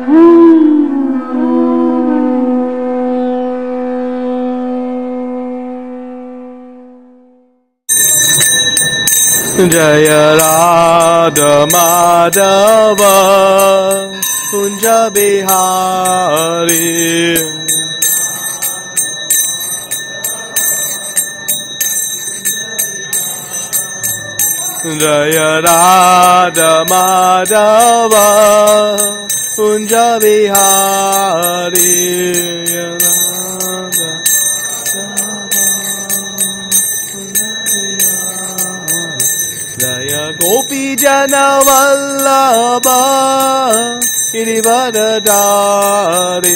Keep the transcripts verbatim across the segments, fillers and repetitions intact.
Jai Radha Madhav Kunj Bihari Jai Radha Madhav Kunj Bihari Jai Gopi Jan Vallabh Girivardhari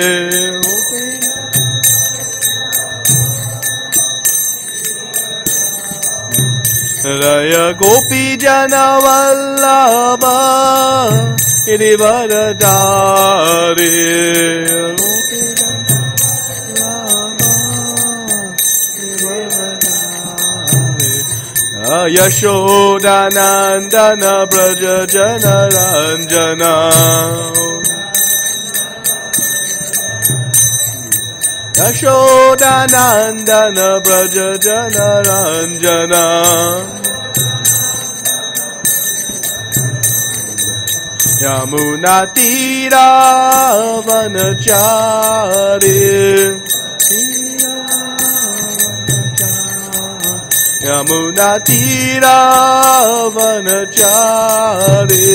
Jai Gopi Jan Vallabh Girivardhari Yashodanandan Braj Jan Ranjan Yashodanandan Braj Jan Ranjan Yamuna Tirah वनचारी Yamuna Tirah वनचारी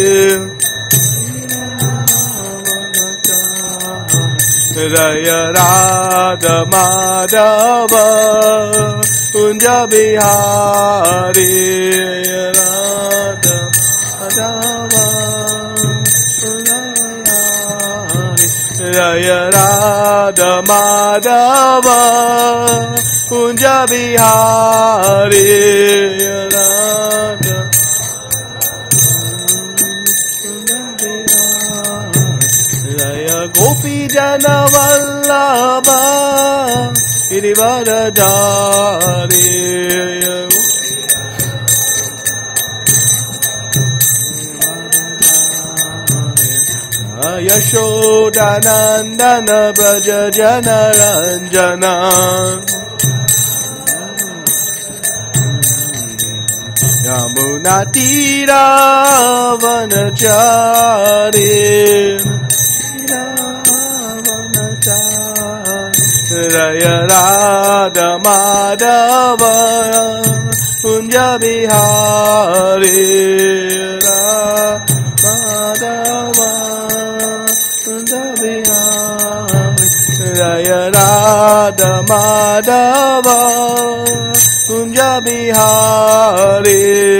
Jai Radha Madhav Kunj Bihari Radha Madhav Jai Radha Madhav Kunj Bihari Radha Jai Gopi Jan Vallabh Girivardhari Yashodanandan Braj Jan Ranjan Yamuna Tirah वनचारी Jai Radha Madhav Kunj Bihari Madhav Kunj Bihari Jai Radha Madhav Kunj Bihari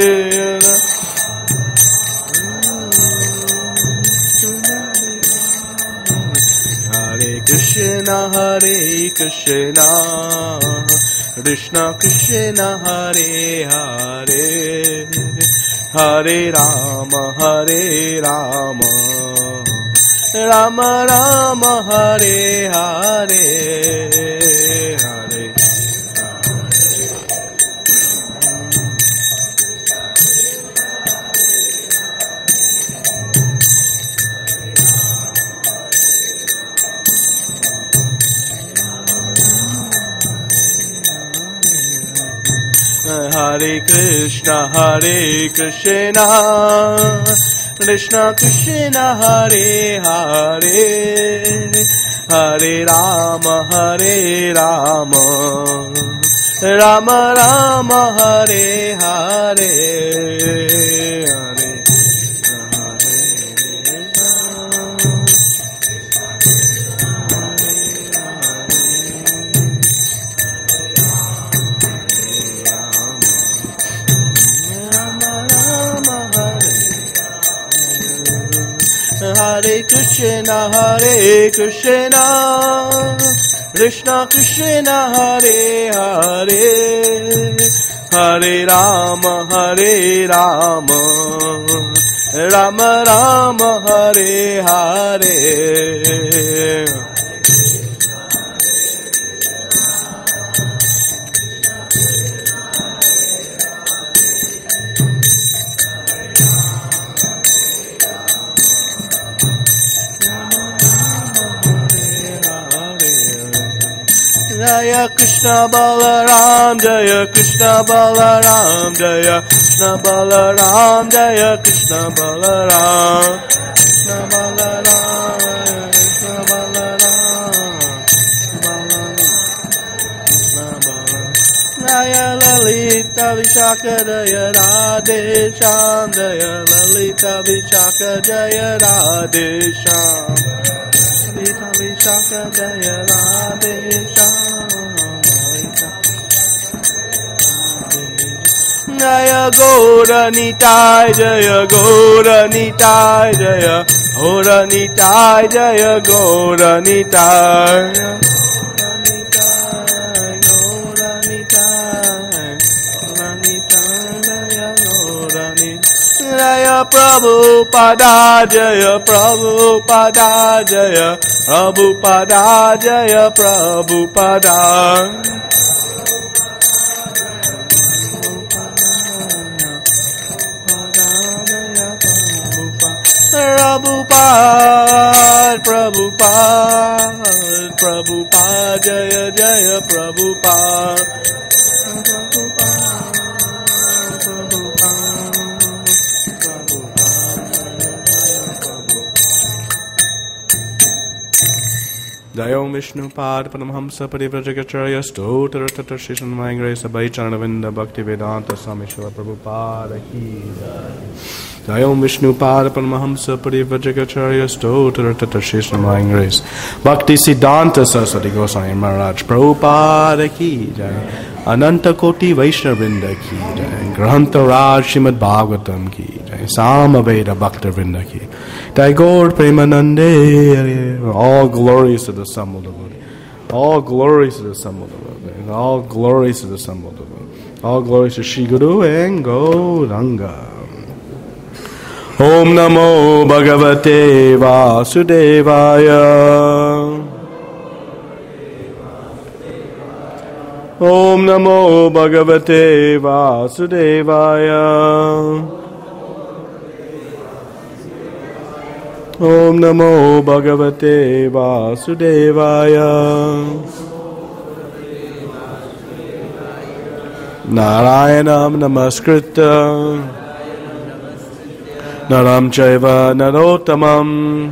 Hare Krishna Hare Krishna Krishna Krishna Hare Hare Hare Ram Hare Ram Ram Ram Hare Hare Hare Hare Krishna Hare Krishna Krishna Krishna Hare Hare Hare Ram Hare Ram Ram Ram Hare Hare Hare Hare Krishna Hare Krishna Krishna Krishna Hare Hare Hare Rama Hare Rama Rama Rama Hare Hare Jaya Krishna Balaram, Jaya Krishna Balaram, Jaya Krishna Balaram, Jaya Krishna Balaram, Krishna Balaram, Krishna Balaram, Krishna Balaram. Jaya Lalita Vishaka Jaya Radhe Shyam, Jaya Lalita Vishaka Jaya Radhe Shyam, Lalita Vishaka Jaya Radhe Shyam, Jaya Gaura Nitai, Jaya Gaura Nitai, Jaya Gaura Nitai, Jaya Gaura Nitai. Jaya Prabhupada, Jaya Prabhupada, Jaya Prabhupada, Jaya Prabhupada. Prabhupada, Prabhupada, Prabhupada, Jaya Jaya Prabhupada. Jayom Vishnu Pad Paramhamsa Parivrajagacharya Stotra Tatra Shishan Mangre Sabai Charnavinda Bhakti Vedanta Swami Srila Prabhupada Ki Jayom Vishnu Pad Paramhamsa Parivrajagacharya Stotra Tatra Shishan Mangre Bhakti Siddhanta Saraswati Goswami Maharaj Prabhupada Ki Jai Ananta Koti Vaishnavrinda Ki Jai Granta Raj Srimad Bhagavatam Ki Jai Samaveda Bhakta Vrinda Ki Jai Gaur Premanande. All glories to the Son of the Lord. All glories to the Son of the Lord. All glories to the Son of the Lord. All glories to Shri Guru and Gauranga. Om Namo Bhagavate Vasudevaya. Om Namo Bhagavate Vasudevaya. Om Namo Bhagavate Vasudevaya. Narayanam Namaskritya Naram Chaiva Narottamam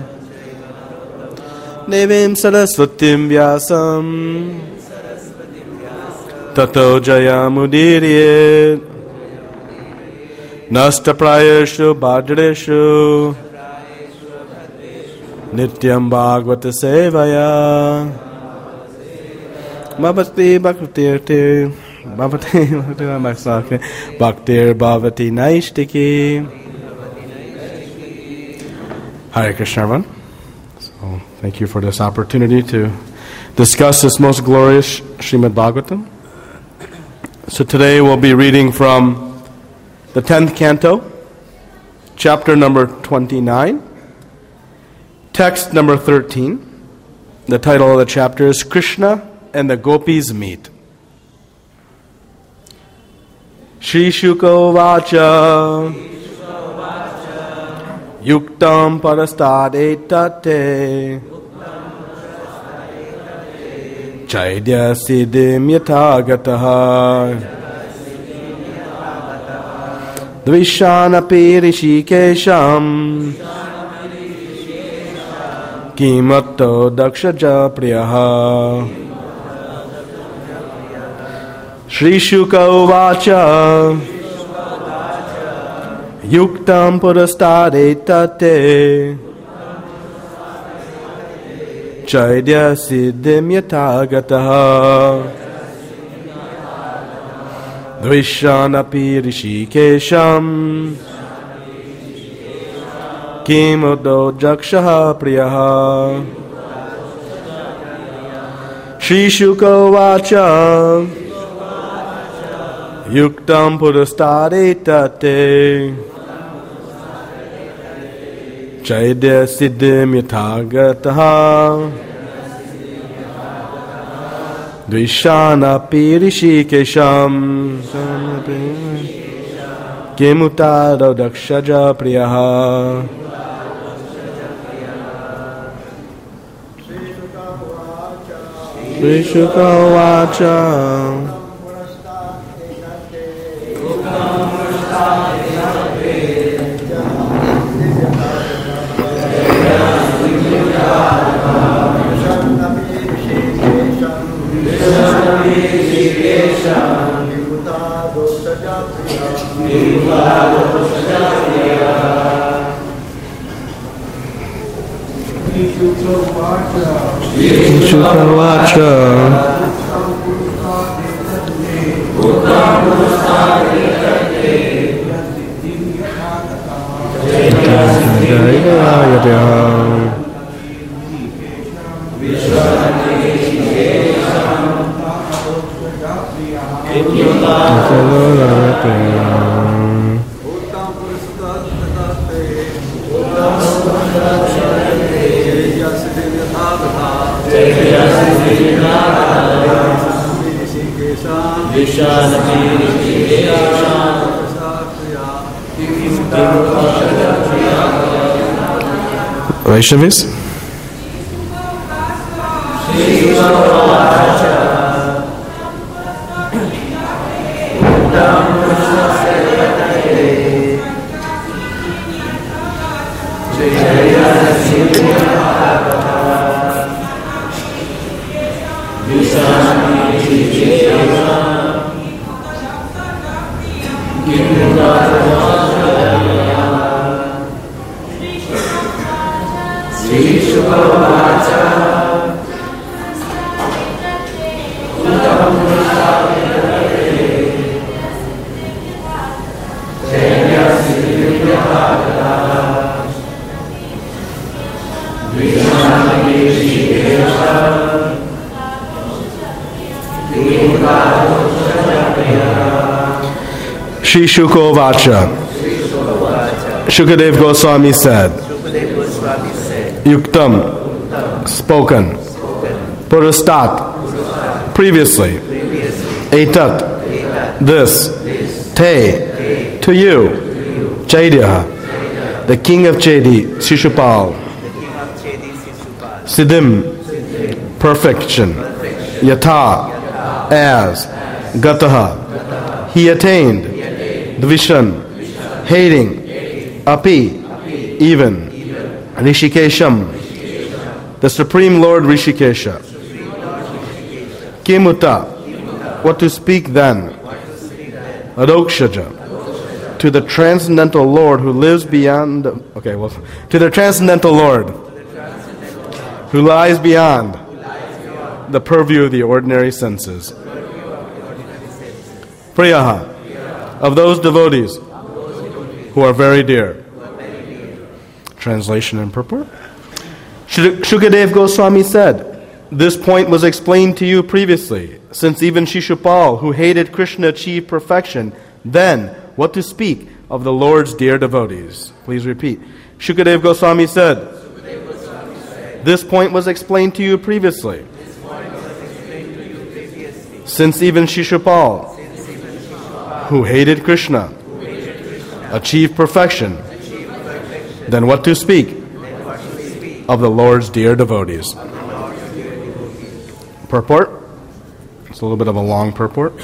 Devim Saraswatim Vyasam Tato Jayamudiriyet Nastaprayeshu Bhadreshu Nityam Bhagavata Sevaya Bhavati Bhakti Bhavati Bhaktir Bhavati Naishtiki. Hare Krishna, everyone. So, thank you for this opportunity to discuss this most glorious Srimad Bhagavatam. So today we'll be reading from the tenth canto, chapter number twenty-nine. Text number thirteen. The title of the chapter is Krishna and the Gopis Meet. Shri Shuka Vacha Yuktam Parastad Etate Chaidya Siddhim Yatagataha Dvishanapi Rishikesham Kimatto Dakshaja Priyaha. Shri Shuka Uvacha Yuktam Purastade Tate Chaidya Siddhim Yatagataha Dvishanapi Rishikesham Kimodo Jakshaha Priyaha. Shri Shuka Vacha Yuktam Purastade Tate Chaidya Siddhim Yatagataha Dvishanapi Rishikesham Kimutado Dakshaja Priyaha. Sri Shuka Vacha. Shukavacha. Vaishnavis? Shri Shuka Vacha. Shukadev Goswami said, Yuktam, spoken, Purastat, previously, Etat, this, Te, to you, Chaitya, the king of Chedi, Shishupal, Siddhim, perfection, Yatha, as, Gataha, he attained, Dvishan, hating, Api, even, Rishikesham, the Supreme Lord Rishikesha. Kimuta, what to speak then? Adokshaja, to the transcendental Lord who lives beyond, okay, well, to the transcendental Lord who lies beyond the purview of the ordinary senses. Priyaha, of those devotees who are very dear. Translation and purport. Shukadev Goswami said, this point was explained to you previously, since even Shishupal, who hated Krishna, achieved perfection. Then, what to speak of the Lord's dear devotees? Please repeat. Shukadev Goswami said, this point was explained to you previously, since even Shishupal, who hated Krishna, achieved perfection, then what to speak of the Lord's dear devotees? Purport. It's a little bit of a long purport.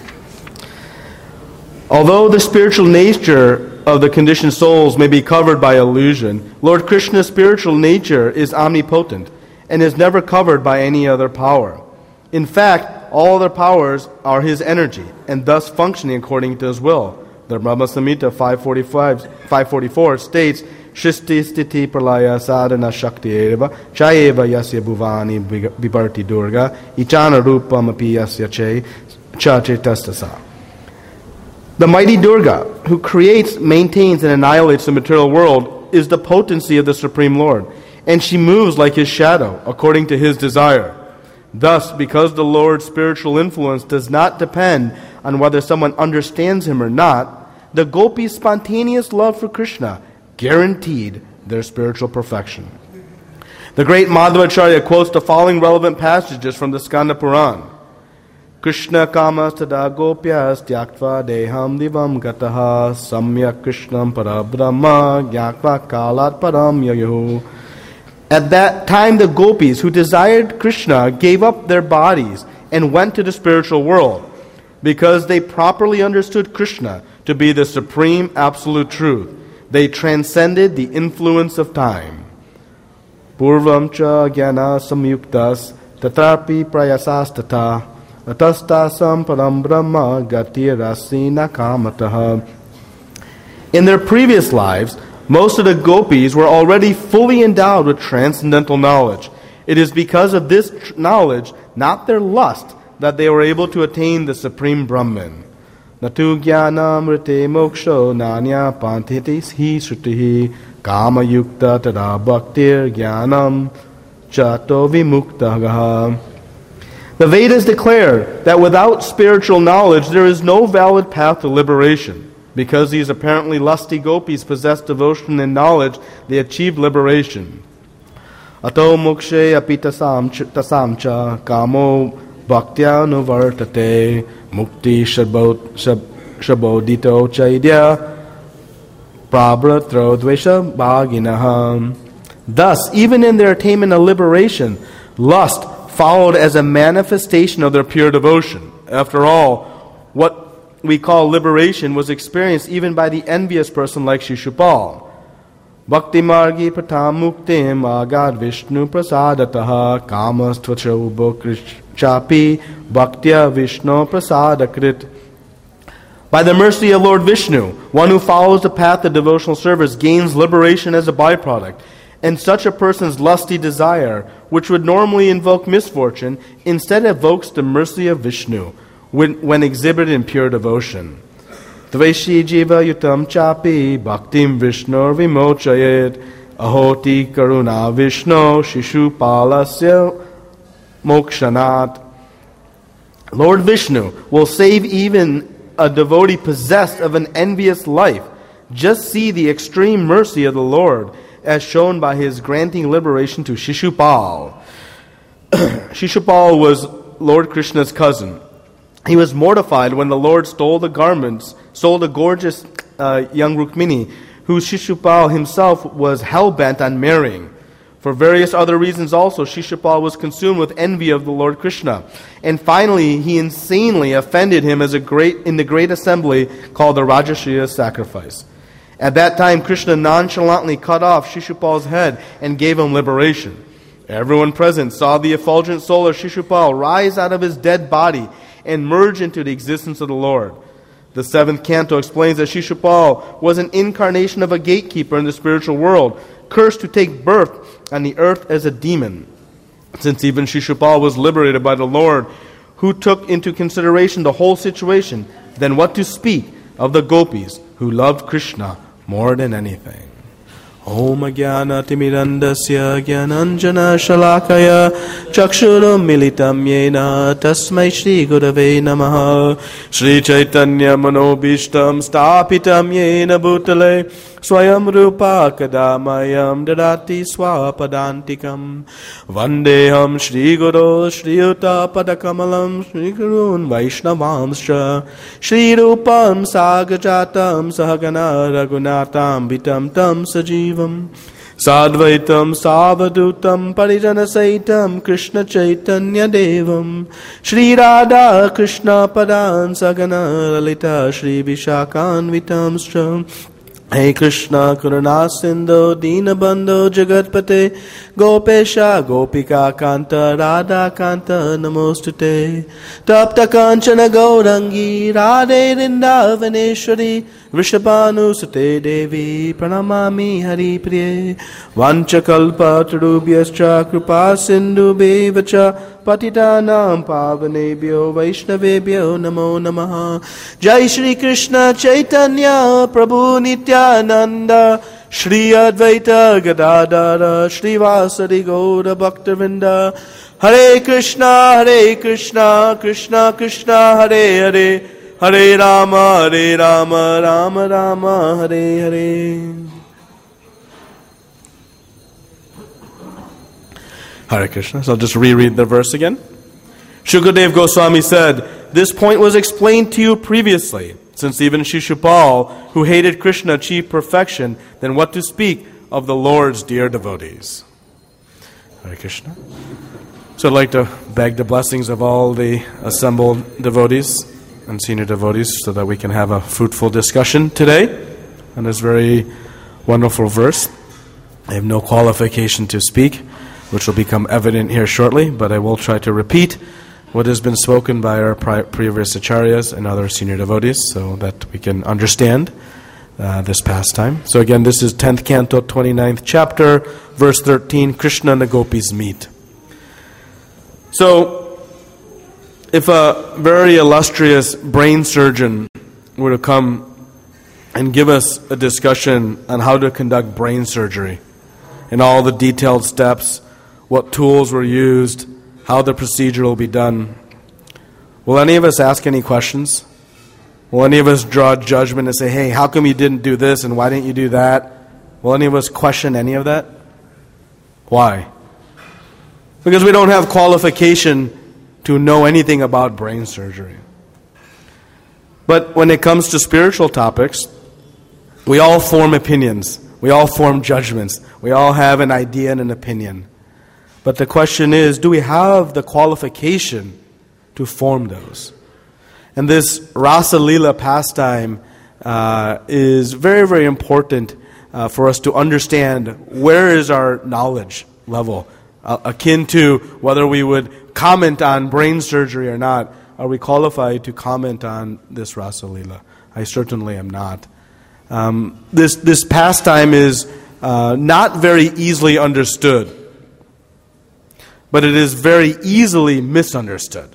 Although the spiritual nature of the conditioned souls may be covered by illusion, Lord Krishna's spiritual nature is omnipotent and is never covered by any other power. In fact, all other powers are his energy, and thus functioning according to his will. The Brahma Samhita five forty-four states, Shristi stiti pralaya sadhana shakti eva, chayeva yasya bhuvani vibharti durga, ichana rupam api yasya che, cha chetastasa. The mighty Durga, who creates, maintains, and annihilates the material world, is the potency of the Supreme Lord, and she moves like his shadow, according to his desire. Thus, because the Lord's spiritual influence does not depend on whether someone understands him or not, the gopis' spontaneous love for Krishna guaranteed their spiritual perfection. The great Madhvacharya quotes the following relevant passages from the Skanda Puran. Krishna kamas tada gopyas tyaktva deham divam gataha samyak krishnam parabrahma gyakva kalat param yayu. At that time, the gopis who desired Krishna gave up their bodies and went to the spiritual world, because they properly understood Krishna to be the supreme absolute truth. They transcended the influence of time. Purvam cha jnana samyuktas tatrapi prayasas tata atastasam param brahma gatirasina kamataha. In their previous lives, most of the gopis were already fully endowed with transcendental knowledge. It is because of this tr- knowledge, not their lust, that they were able to attain the supreme Brahman. Natu jnanam rite moksho nanya pantitis hi srutihi kama yukta tada bhaktir jnanam chato vimuktagaha. The Vedas declare that without spiritual knowledge there is no valid path to liberation. Because these apparently lusty gopis possessed devotion and knowledge, they achieved liberation. Ato mokshe apitasam tasam cha kamo bhaktya nuvartate mukti shabodito chaidya prabratro dvesha bhaginaham. Thus, even in their attainment of liberation, lust followed as a manifestation of their pure devotion. After all, what we call liberation was experienced even by the envious person like Shishupal. Bhakti margi patam muktim agad Vishnu prasadataha kamas tvachobo chapi bhaktya Vishnu prasadakrit. By the mercy of Lord Vishnu, one who follows the path of devotional service gains liberation as a byproduct, and such a person's lusty desire, which would normally invoke misfortune, instead evokes the mercy of Vishnu when, when exhibited in pure devotion. Dveshi jiva yutam chapi bhaktim Vishnu vimochayet ahoti karuna Vishnu shishu palasya mokshanat. Lord Vishnu will save even a devotee possessed of an envious life. Just see the extreme mercy of the Lord as shown by his granting liberation to Shishupal. Shishupal was Lord Krishna's cousin. He was mortified when the Lord stole the garments, stole the gorgeous uh, young Rukmini, who Shishupal himself was hell-bent on marrying. For various other reasons also, Shishupal was consumed with envy of the Lord Krishna. And finally, he insanely offended him as a great in the great assembly called the Rajasuya sacrifice. At that time, Krishna nonchalantly cut off Shishupal's head and gave him liberation. Everyone present saw the effulgent soul of Shishupal rise out of his dead body and merge into the existence of the Lord. The seventh canto explains that Shishupal was an incarnation of a gatekeeper in the spiritual world, cursed to take birth on the earth as a demon. Since even Shishupal was liberated by the Lord, who took into consideration the whole situation, then what to speak of the gopis who loved Krishna more than anything? Om Jnana Timirandasya Jnananjana Shalakaya Chakshurum Militam Yena Tasmai Shri Gurave Namaha Shri Chaitanya Manobishtam Stapitam Yena Bhutale Swayam Rupa Kadamayam Dadati Swapadantikam Vandeham Shri Guru Shri Uta Padakamalam Shri Gurun Vaishnavamscha Shri Rupam Sagajatam Sahagana Ragunatam Vitam Tam Sajivam Sadvaitam Savadutam Parijana Saitam Krishna Chaitanya Devam Shri Radha Krishna Padan Sagana Lalita Shri Vishakan Vitamscha Hey Krishna Karuna Sindhu Dinabandhu Jagatpate Gopesha Gopika Kanta Radha Kanta Namostute Tapta Kanchana Gaurangi Radhe Rindavaneshwari Vrishabhanu Sute Devi Pranamami Hari Priye Vanchakalpa Tarubhyascha Kripa Sindhu Bevacha Patitanam Pavanebhyo Vaishnavebhyo Namo Namaha Jai Shri Krishna Chaitanya Prabhu Nityananda Shri Advaita Gadadara Shri Vasari Gaura Bhaktavinda Hare Krishna Hare Krishna Krishna Krishna Hare Hare Hare Rama Hare Rama Rama Rama Hare Hare. Hare Krishna. So I'll just reread the verse again. Shukadev Goswami said, this point was explained to you previously. Since even Shishupal, who hated Krishna, achieved perfection, then what to speak of the Lord's dear devotees? Hare Krishna. So I'd like to beg the blessings of all the assembled devotees and senior devotees so that we can have a fruitful discussion today on this very wonderful verse. I have no qualification to speak, which will become evident here shortly, but I will try to repeat what has been spoken by our pri- previous acharyas and other senior devotees so that we can understand uh, this pastime. So again, this is tenth Canto, twenty-ninth chapter, verse thirteen, Krishna and the Gopis meet. So, if a very illustrious brain surgeon were to come and give us a discussion on how to conduct brain surgery and all the detailed steps, what tools were used, how the procedure will be done, will any of us ask any questions? Will any of us draw judgment and say, hey, how come you didn't do this and why didn't you do that? Will any of us question any of that? Why? Because we don't have qualification to know anything about brain surgery. But when it comes to spiritual topics, we all form opinions. We all form judgments. We all have an idea and an opinion. But the question is, do we have the qualification to form those? And this Rasa Lila pastime uh, is very, very important uh, for us to understand where is our knowledge level. Uh, akin to whether we would comment on brain surgery or not. Are we qualified to comment on this Rasa Lila? I certainly am not. Um, this, this pastime is uh, not very easily understood, but it is very easily misunderstood.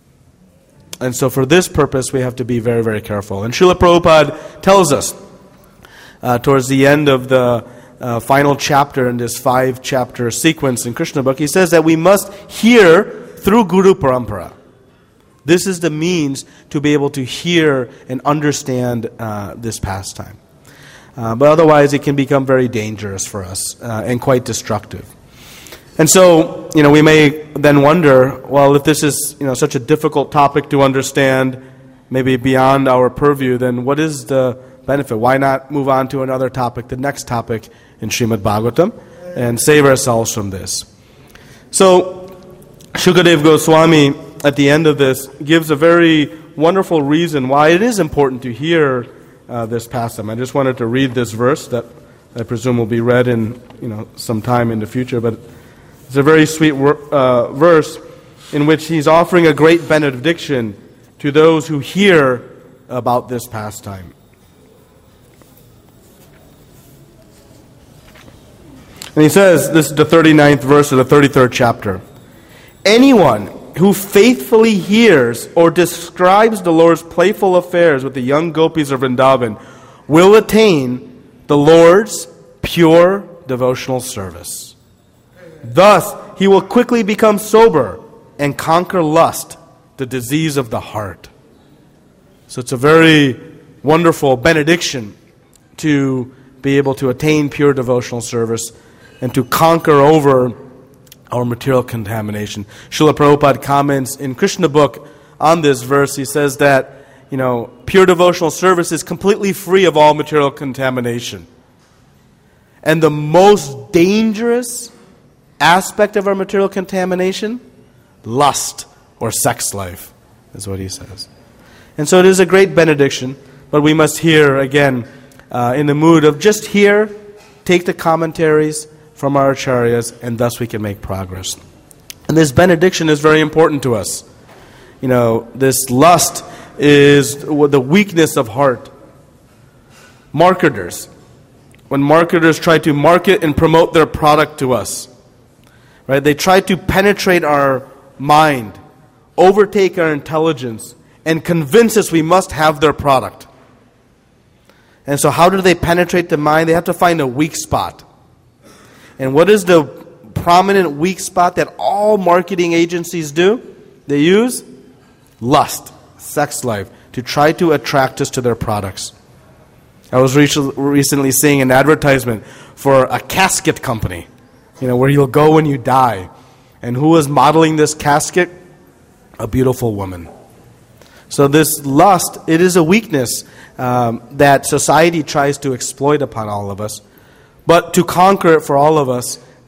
And so for this purpose, we have to be very, very careful. And Srila Prabhupada tells us uh, towards the end of the Uh, final chapter in this five-chapter sequence in Krishna book, he says that we must hear through Guru Parampara. This is the means to be able to hear and understand uh, this pastime. Uh, but otherwise, it can become very dangerous for us uh, and quite destructive. And so, you know, we may then wonder, well, if this is, you know, such a difficult topic to understand, maybe beyond our purview, then what is the benefit? Why not move on to another topic, the next topic in Srimad Bhagavatam, and save ourselves from this? So, Shukadev Goswami, at the end of this, gives a very wonderful reason why it is important to hear uh, this pastime. I just wanted to read this verse that I presume will be read in, you know, some time in the future, but it's a very sweet uh, verse in which he's offering a great benediction to those who hear about this pastime. And he says, this is the thirty-ninth verse of the thirty-third chapter, anyone who faithfully hears or describes the Lord's playful affairs with the young gopis of Vrindavan will attain the Lord's pure devotional service. Thus, he will quickly become sober and conquer lust, the disease of the heart. So it's a very wonderful benediction to be able to attain pure devotional service and to conquer over our material contamination. Srila Prabhupada comments in Krishna book on this verse. He says that, you know, pure devotional service is completely free of all material contamination. And the most dangerous aspect of our material contamination, lust or sex life, is what he says. And so it is a great benediction, but we must hear, again, uh, in the mood of just hear, take the commentaries from our acharyas, and thus we can make progress. And this benediction is very important to us. You know, this lust is the weakness of heart. Marketers, when marketers try to market and promote their product to us, right? They try to penetrate our mind, overtake our intelligence, and convince us we must have their product. And so how do they penetrate the mind? They have to find a weak spot. And what is the prominent weak spot that all marketing agencies do? They use lust, sex life, to try to attract us to their products. I was recently seeing an advertisement for a casket company, you know, where you'll go when you die. And who was modeling this casket? A beautiful woman. So this lust, it is a weakness um, that society tries to exploit upon all of us. But to conquer it for all of us,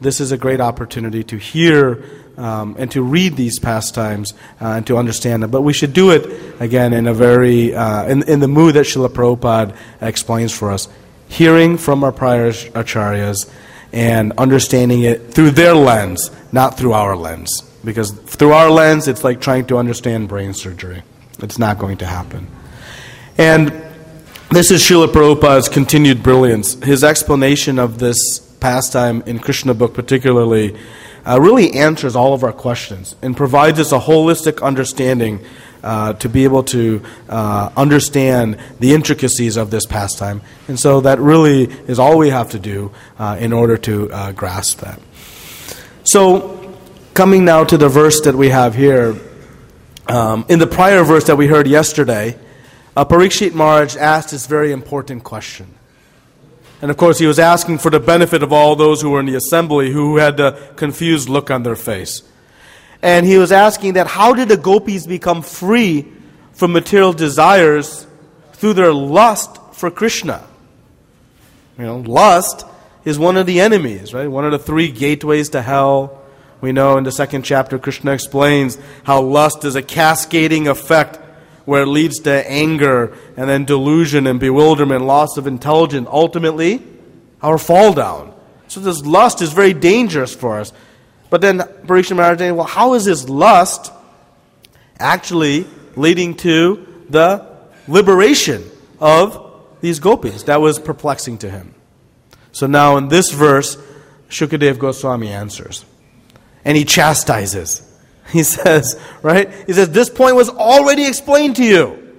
this is a great opportunity to hear um, and to read these pastimes uh, and to understand them. But we should do it, again, in a very, uh, in, in the mood that Srila Prabhupada explains for us. Hearing from our prior acharyas and understanding it through their lens, not through our lens. Because through our lens, it's like trying to understand brain surgery. It's not going to happen. And this is Srila Prabhupada's continued brilliance. His explanation of this pastime in Krishna book particularly uh, really answers all of our questions and provides us a holistic understanding uh, to be able to uh, understand the intricacies of this pastime. And so that really is all we have to do uh, in order to uh, grasp that. So, coming now to the verse that we have here, um, in the prior verse that we heard yesterday, uh, Parikshit Maharaj asked this very important question. And of course, he was asking for the benefit of all those who were in the assembly who had the confused look on their face. And he was asking that how did the gopis become free from material desires through their lust for Krishna? You know, lust is one of the enemies, right? One of the three gateways to hell. We know in the second chapter, Krishna explains how lust is a cascading effect where it leads to anger and then delusion and bewilderment, loss of intelligence, ultimately our fall down. So this lust is very dangerous for us. But then Parikshit Maharaj saying, well, how is this lust actually leading to the liberation of these gopis? That was perplexing to him. So now in this verse, Shukadev Goswami answers. And he chastises. He says, right? He says, this point was already explained to you.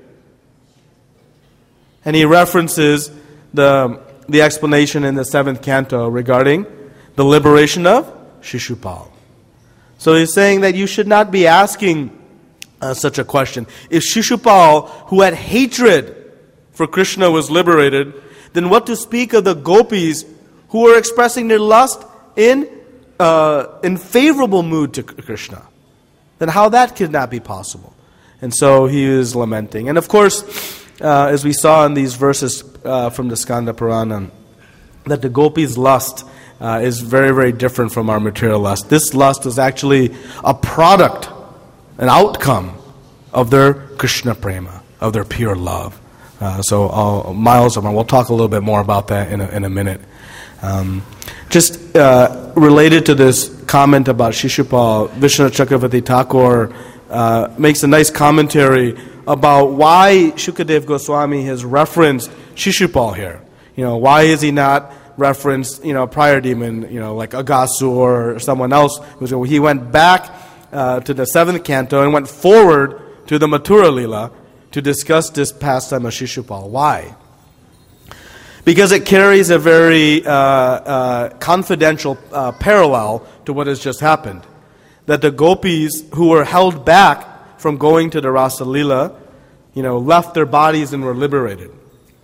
And he references the, the explanation in the seventh canto regarding the liberation of Shishupal. So he's saying that you should not be asking uh, such a question. If Shishupal, who had hatred for Krishna, was liberated, then what to speak of the gopis who were expressing their lust in uh, in favorable mood to Krishna? Then how that could not be possible? And so he is lamenting. And of course, uh, as we saw in these verses uh, from the Skanda Purana, that the gopis' lust uh, is very, very different from our material lust. This lust is actually a product, an outcome of their Krishna prema, of their pure love. Uh, so uh, Miles, we'll talk a little bit more about that in a, in a minute. Um, just uh, related to this comment about Shishupal, Vishwanath Chakravarti Thakur uh, makes a nice commentary about why Shukadev Goswami has referenced Shishupal here. You know, why is he not referenced, you know, a prior demon, you know, like Agasur or someone else? He went back uh, to the seventh canto and went forward to the Mathura Lila to discuss this pastime of Shishupal. Why? Because it carries a very uh, uh, confidential uh, parallel to what has just happened. That the gopis who were held back from going to the Rasa Lila, you know, left their bodies and were liberated.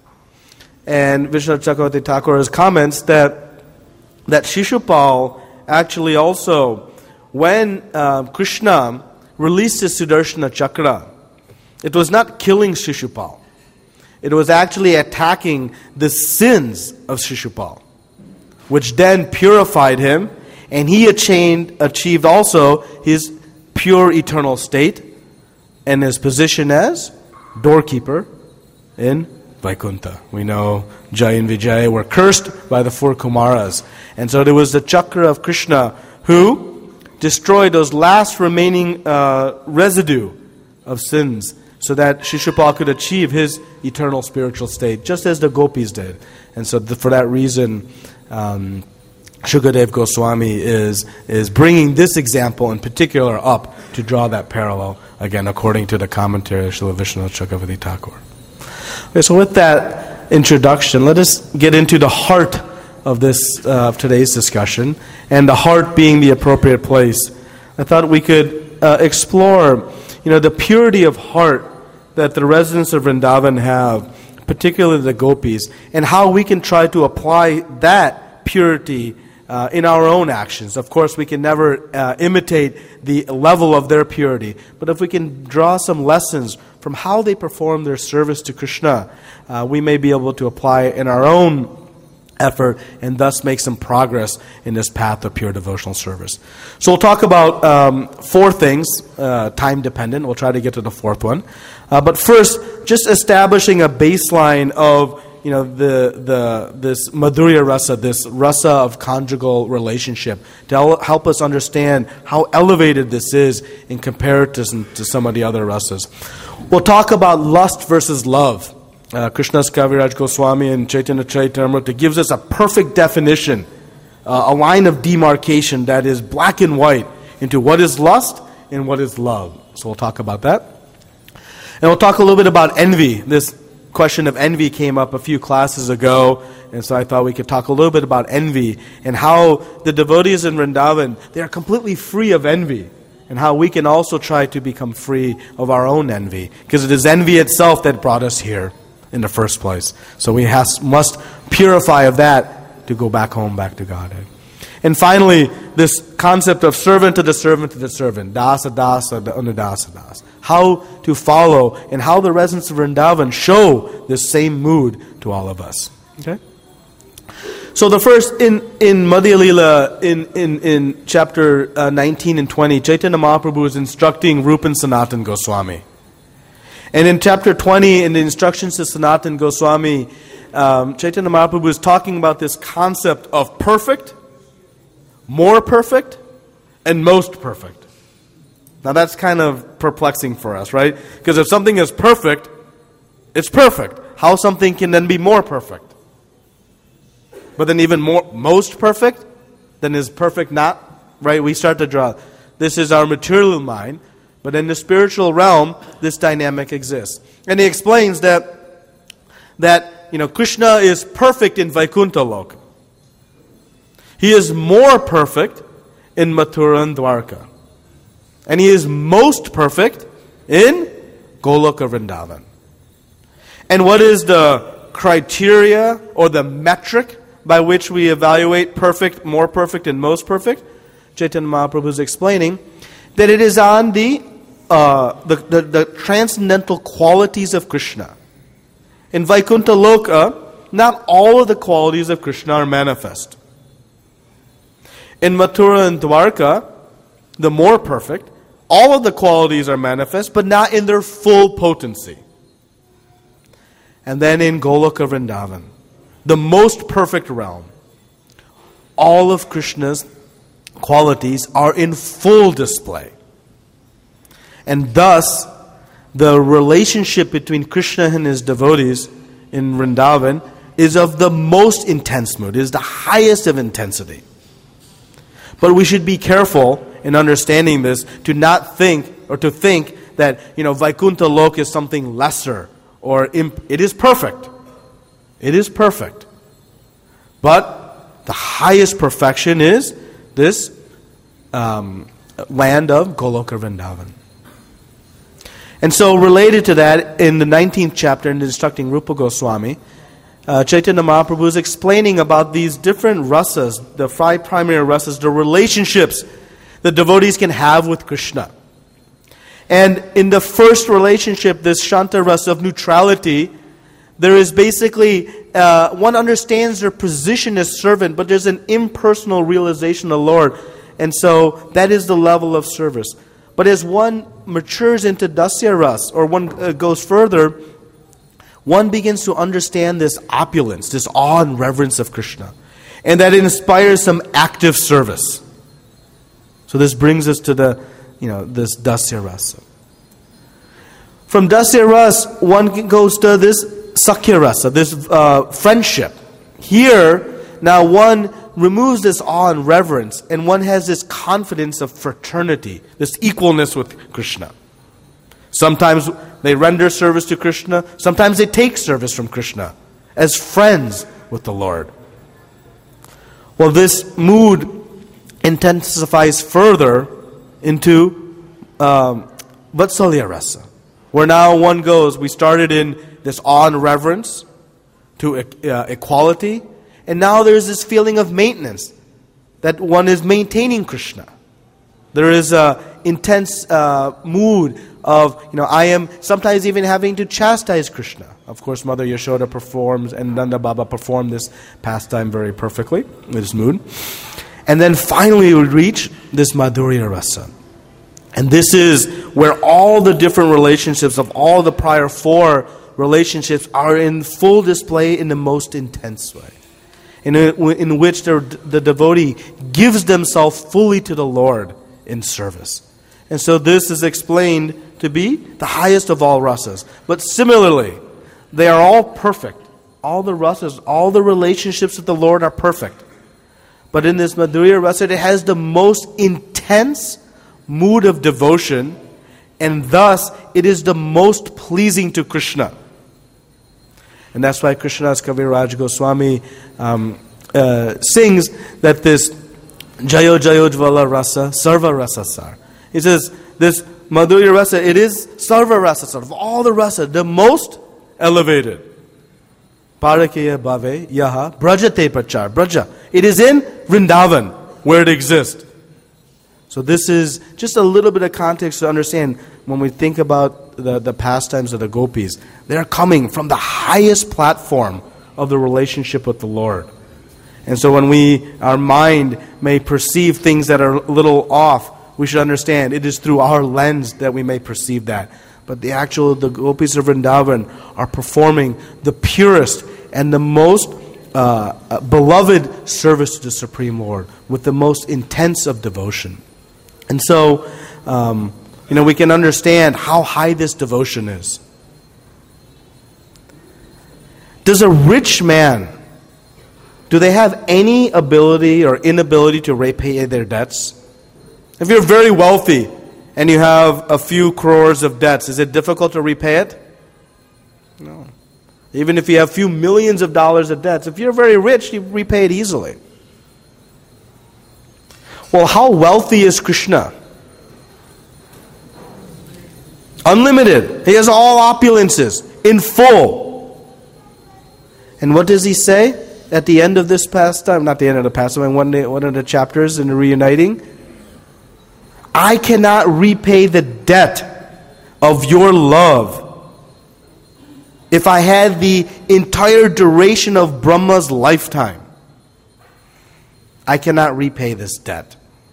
And Vishwanath Chakravarti Thakur comments that that Shishupal actually also, when uh, Krishna released his Sudarshana Chakra, it was not killing Shishupal. It was actually attacking the sins of Shishupal, which then purified him, and he achieved, achieved also his pure eternal state and his position as doorkeeper in Vaikuntha. We know Jai and Vijay were cursed by the four Kumaras. And so there was the chakra of Krishna who destroyed those last remaining uh, residue of sins, so that Shishupal could achieve his eternal spiritual state, just as the gopis did. And so the, for that reason, um, Shukadev Goswami is, is bringing this example in particular up to draw that parallel, again, according to the commentary of Srila Vishwanath Chakravarti Thakur. Okay, so with that introduction, let us get into the heart of this uh, of today's discussion, and the heart being the appropriate place. I thought we could uh, explore You know, the purity of heart that the residents of Vrindavan have, particularly the gopis, and how we can try to apply that purity uh, in our own actions. Of course, we can never uh, imitate the level of their purity, but if we can draw some lessons from how they perform their service to Krishna, uh, we may be able to apply it in our own effort and thus make some progress in this path of pure devotional service. So we'll talk about um, four things, uh, time dependent. We'll try to get to the fourth one. Uh, but first, just establishing a baseline of you know the the this Madhurya Rasa, this rasa of conjugal relationship, to help us understand how elevated this is in comparison to some of the other rasas. We'll talk about lust versus love. Uh, Krishnadas Kaviraj Goswami and Chaitanya Charitamrita gives us a perfect definition, uh, a line of demarcation that is black and white into what is lust and what is love. So we'll talk about that. And we'll talk a little bit about envy. This question of envy came up a few classes ago, and so I thought we could talk a little bit about envy and how the devotees in Vrindavan, they are completely free of envy, and how we can also try to become free of our own envy, because it is envy itself that brought us here in the first place. So we has, must purify of that to go back home, back to Godhead. And finally, this concept of servant to the servant to the servant, dasa dasa anudasa dasa. How to follow and how the residents of Vrindavan show this same mood to all of us. Okay? So the first, in, in Madhya Lila, in, in, in chapter uh, nineteen and twenty, Chaitanya Mahaprabhu is instructing Rupan Sanatan Goswami. And in chapter twenty, in the instructions to Sanatan Goswami, um, Chaitanya Mahaprabhu is talking about this concept of perfect, more perfect, and most perfect. Now that's kind of perplexing for us, right? Because if something is perfect, it's perfect. How something can then be more perfect? But then even more, most perfect, then is perfect not? Right? We start to draw. This is our material mind. But in the spiritual realm, this dynamic exists. And he explains that, that you know, Krishna is perfect in Vaikuntha Loka. He is more perfect in Mathura and Dwarka. And he is most perfect in Goloka Vrindavan. And what is the criteria or the metric by which we evaluate perfect, more perfect, and most perfect? Chaitanya Mahaprabhu is explaining that it is on the, uh, the, the, the transcendental qualities of Krishna. In Vaikuntha Loka, not all of the qualities of Krishna are manifest. In Mathura and Dwarka, the more perfect, all of the qualities are manifest, but not in their full potency. And then in Goloka Vrindavan, the most perfect realm, all of Krishna's qualities are in full display. And thus, the relationship between Krishna and his devotees in Vrindavan is of the most intense mood, is the highest of intensity. But we should be careful in understanding this, to not think, or to think that, you know, Vaikuntha Loka is something lesser, or imp- it is perfect. It is perfect. But the highest perfection is this um, land of Goloka Vrindavan. And so related to that, in the nineteenth chapter, in instructing Rupa Goswami, uh, Chaitanya Mahaprabhu is explaining about these different rasas, the five primary rasas, the relationships the devotees can have with Krishna. And in the first relationship, this Shanta rasa of neutrality, there is basically, uh, one understands their position as servant, but there's an impersonal realization of the Lord. And so that is the level of service. But as one matures into Dasya Ras, or one uh, goes further, one begins to understand this opulence, this awe and reverence of Krishna. And that inspires some active service. So this brings us to the, you know, this Dasya Rasa. From Dasya Rasa, one goes to this Sakhya Rasa, this uh, friendship. Here, now one removes this awe and reverence, and one has this confidence of fraternity, this equalness with Krishna. Sometimes they render service to Krishna, sometimes they take service from Krishna as friends with the Lord. Well, this mood intensifies further into um, Vatsalya Rasa, where now one goes, we started in this awe and reverence to uh, equality, and now there's this feeling of maintenance, that one is maintaining Krishna. There is an intense uh, mood of, you know, I am sometimes even having to chastise Krishna. Of course, Mother Yashoda performs, and Nanda Baba performed this pastime very perfectly, with his mood. And then finally we reach this Madhurya Rasa. And this is where all the different relationships of all the prior four relationships are in full display in the most intense way. In, a, in which the, the devotee gives themselves fully to the Lord in service. And so this is explained to be the highest of all rasas. But similarly, they are all perfect. All the rasas, all the relationships with the Lord are perfect. But in this Madhurya Rasa, it has the most intense mood of devotion, and thus it is the most pleasing to Krishna. And that's why Krishnadas Kaviraj Goswami um, uh, sings that this Jayo Jayojvala Rasa, Sarva Rasa Sar. He says, this Madhurya Rasa, it is Sarva Rasa Sar. Of all the rasa, the most elevated. Parakeya Bhave Yaha Brajate Prachar. Braja. It is in Vrindavan, where it exists. So this is just a little bit of context to understand when we think about the, the pastimes of the gopis. They're coming from the highest platform of the relationship with the Lord. And so when we, our mind may perceive things that are a little off, we should understand it is through our lens that we may perceive that. But the actual, the gopis of Vrindavan are performing the purest and the most uh, uh, beloved service to the Supreme Lord with the most intense of devotion. And so, um, you know, we can understand how high this devotion is. Does a rich man, do they have any ability or inability to repay their debts? If you're very wealthy and you have a few crores of debts, is it difficult to repay it? No. Even if you have a few millions of dollars of debts, if you're very rich, you repay it easily. Well, how wealthy is Krishna? Unlimited. He has all opulences in full. And what does he say at the end of this pastime? Not the end of the pastime, one, day, one of the chapters in the reuniting. I cannot repay the debt of your love if I had the entire duration of Brahma's lifetime. I cannot repay this debt.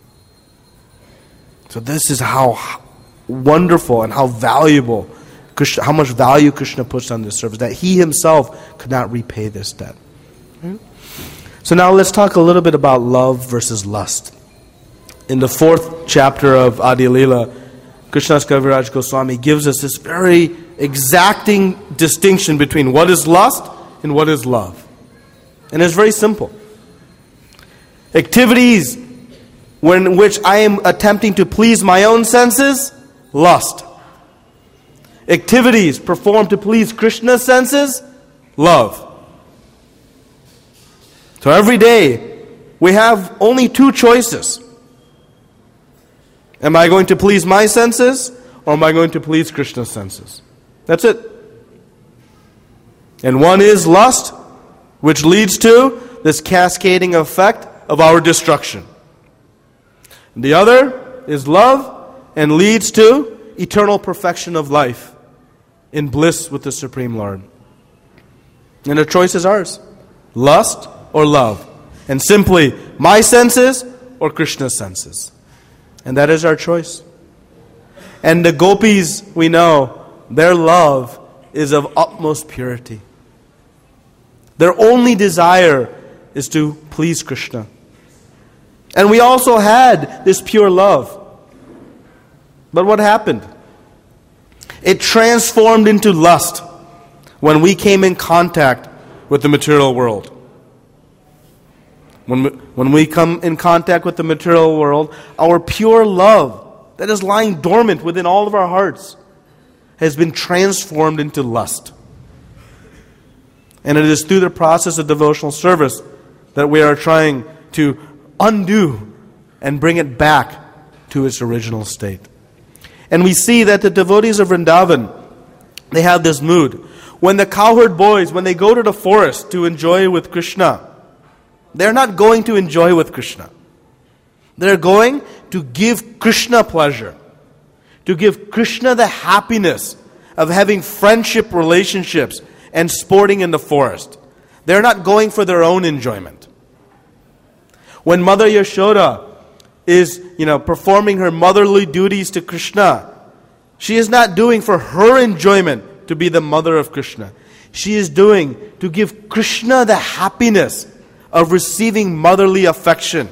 So this is how wonderful and how valuable, Krishna, how much value Krishna puts on this service, that he himself could not repay this debt. Okay? So now let's talk a little bit about love versus lust. In the fourth chapter of Adi Leela, Krishnadas Kaviraj Goswami gives us this very exacting distinction between what is lust and what is love. And it's very simple. Activities in which I am attempting to please my own senses, lust. Activities performed to please Krishna's senses, love. So every day we have only two choices. Am I going to please my senses, or am I going to please Krishna's senses? That's it. And one is lust, which leads to this cascading effect of our destruction. The other is love, and leads to eternal perfection of life in bliss with the Supreme Lord. And the choice is ours. Lust or love. And simply my senses or Krishna's senses. And that is our choice. And the gopis, we know, their love is of utmost purity. Their only desire is to please Krishna. And we also had this pure love. But what happened? It transformed into lust when we came in contact with the material world. When we, when we come in contact with the material world, our pure love that is lying dormant within all of our hearts has been transformed into lust. And it is through the process of devotional service that we are trying to undo and bring it back to its original state. And we see that the devotees of Vrindavan, they have this mood. When the cowherd boys, when they go to the forest to enjoy with Krishna, they're not going to enjoy with Krishna. They're going to give Krishna pleasure, to give Krishna the happiness of having friendship relationships and sporting in the forest. They're not going for their own enjoyment. When Mother Yashoda is, you know, performing her motherly duties to Krishna, she is not doing for her enjoyment to be the mother of Krishna. She is doing to give Krishna the happiness of receiving motherly affection.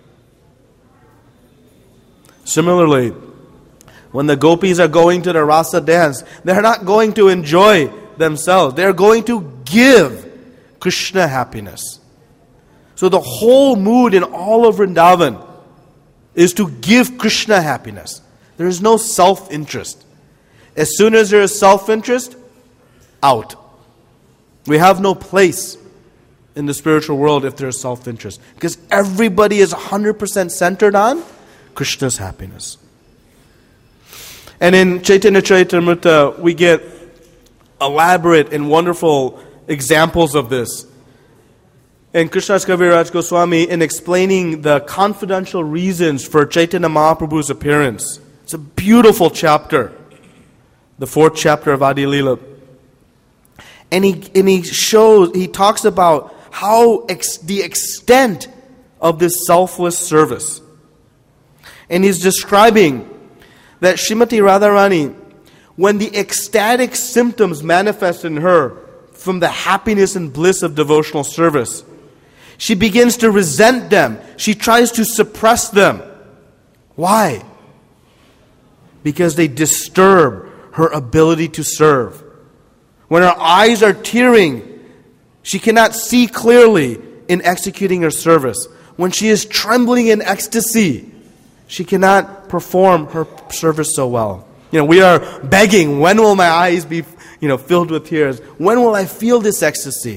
Similarly, when the gopis are going to the rasa dance, they're not going to enjoy themselves. They're going to give Krishna happiness. So the whole mood in all of Vrindavan is to give Krishna happiness. There is no self-interest. As soon as there is self-interest, out. We have no place in the spiritual world if there is self-interest. Because everybody is one hundred percent centered on Krishna's happiness. And in Chaitanya Charitamrita, we get elaborate and wonderful examples of this. And Krishnadas Kaviraj Goswami, in explaining the confidential reasons for Chaitanya Mahaprabhu's appearance, it's a beautiful chapter, the fourth chapter of Adi Lila. And he, and he shows, he talks about how ex, the extent of this selfless service. And he's describing that Srimati Radharani, when the ecstatic symptoms manifest in her from the happiness and bliss of devotional service, she begins to resent them. She tries to suppress them. Why? Because they disturb her ability to serve. When her eyes are tearing, she cannot see clearly in executing her service. When she is trembling in ecstasy, she cannot perform her service so well. You know, we are begging, when will my eyes be, you know, filled with tears? When will I feel this ecstasy?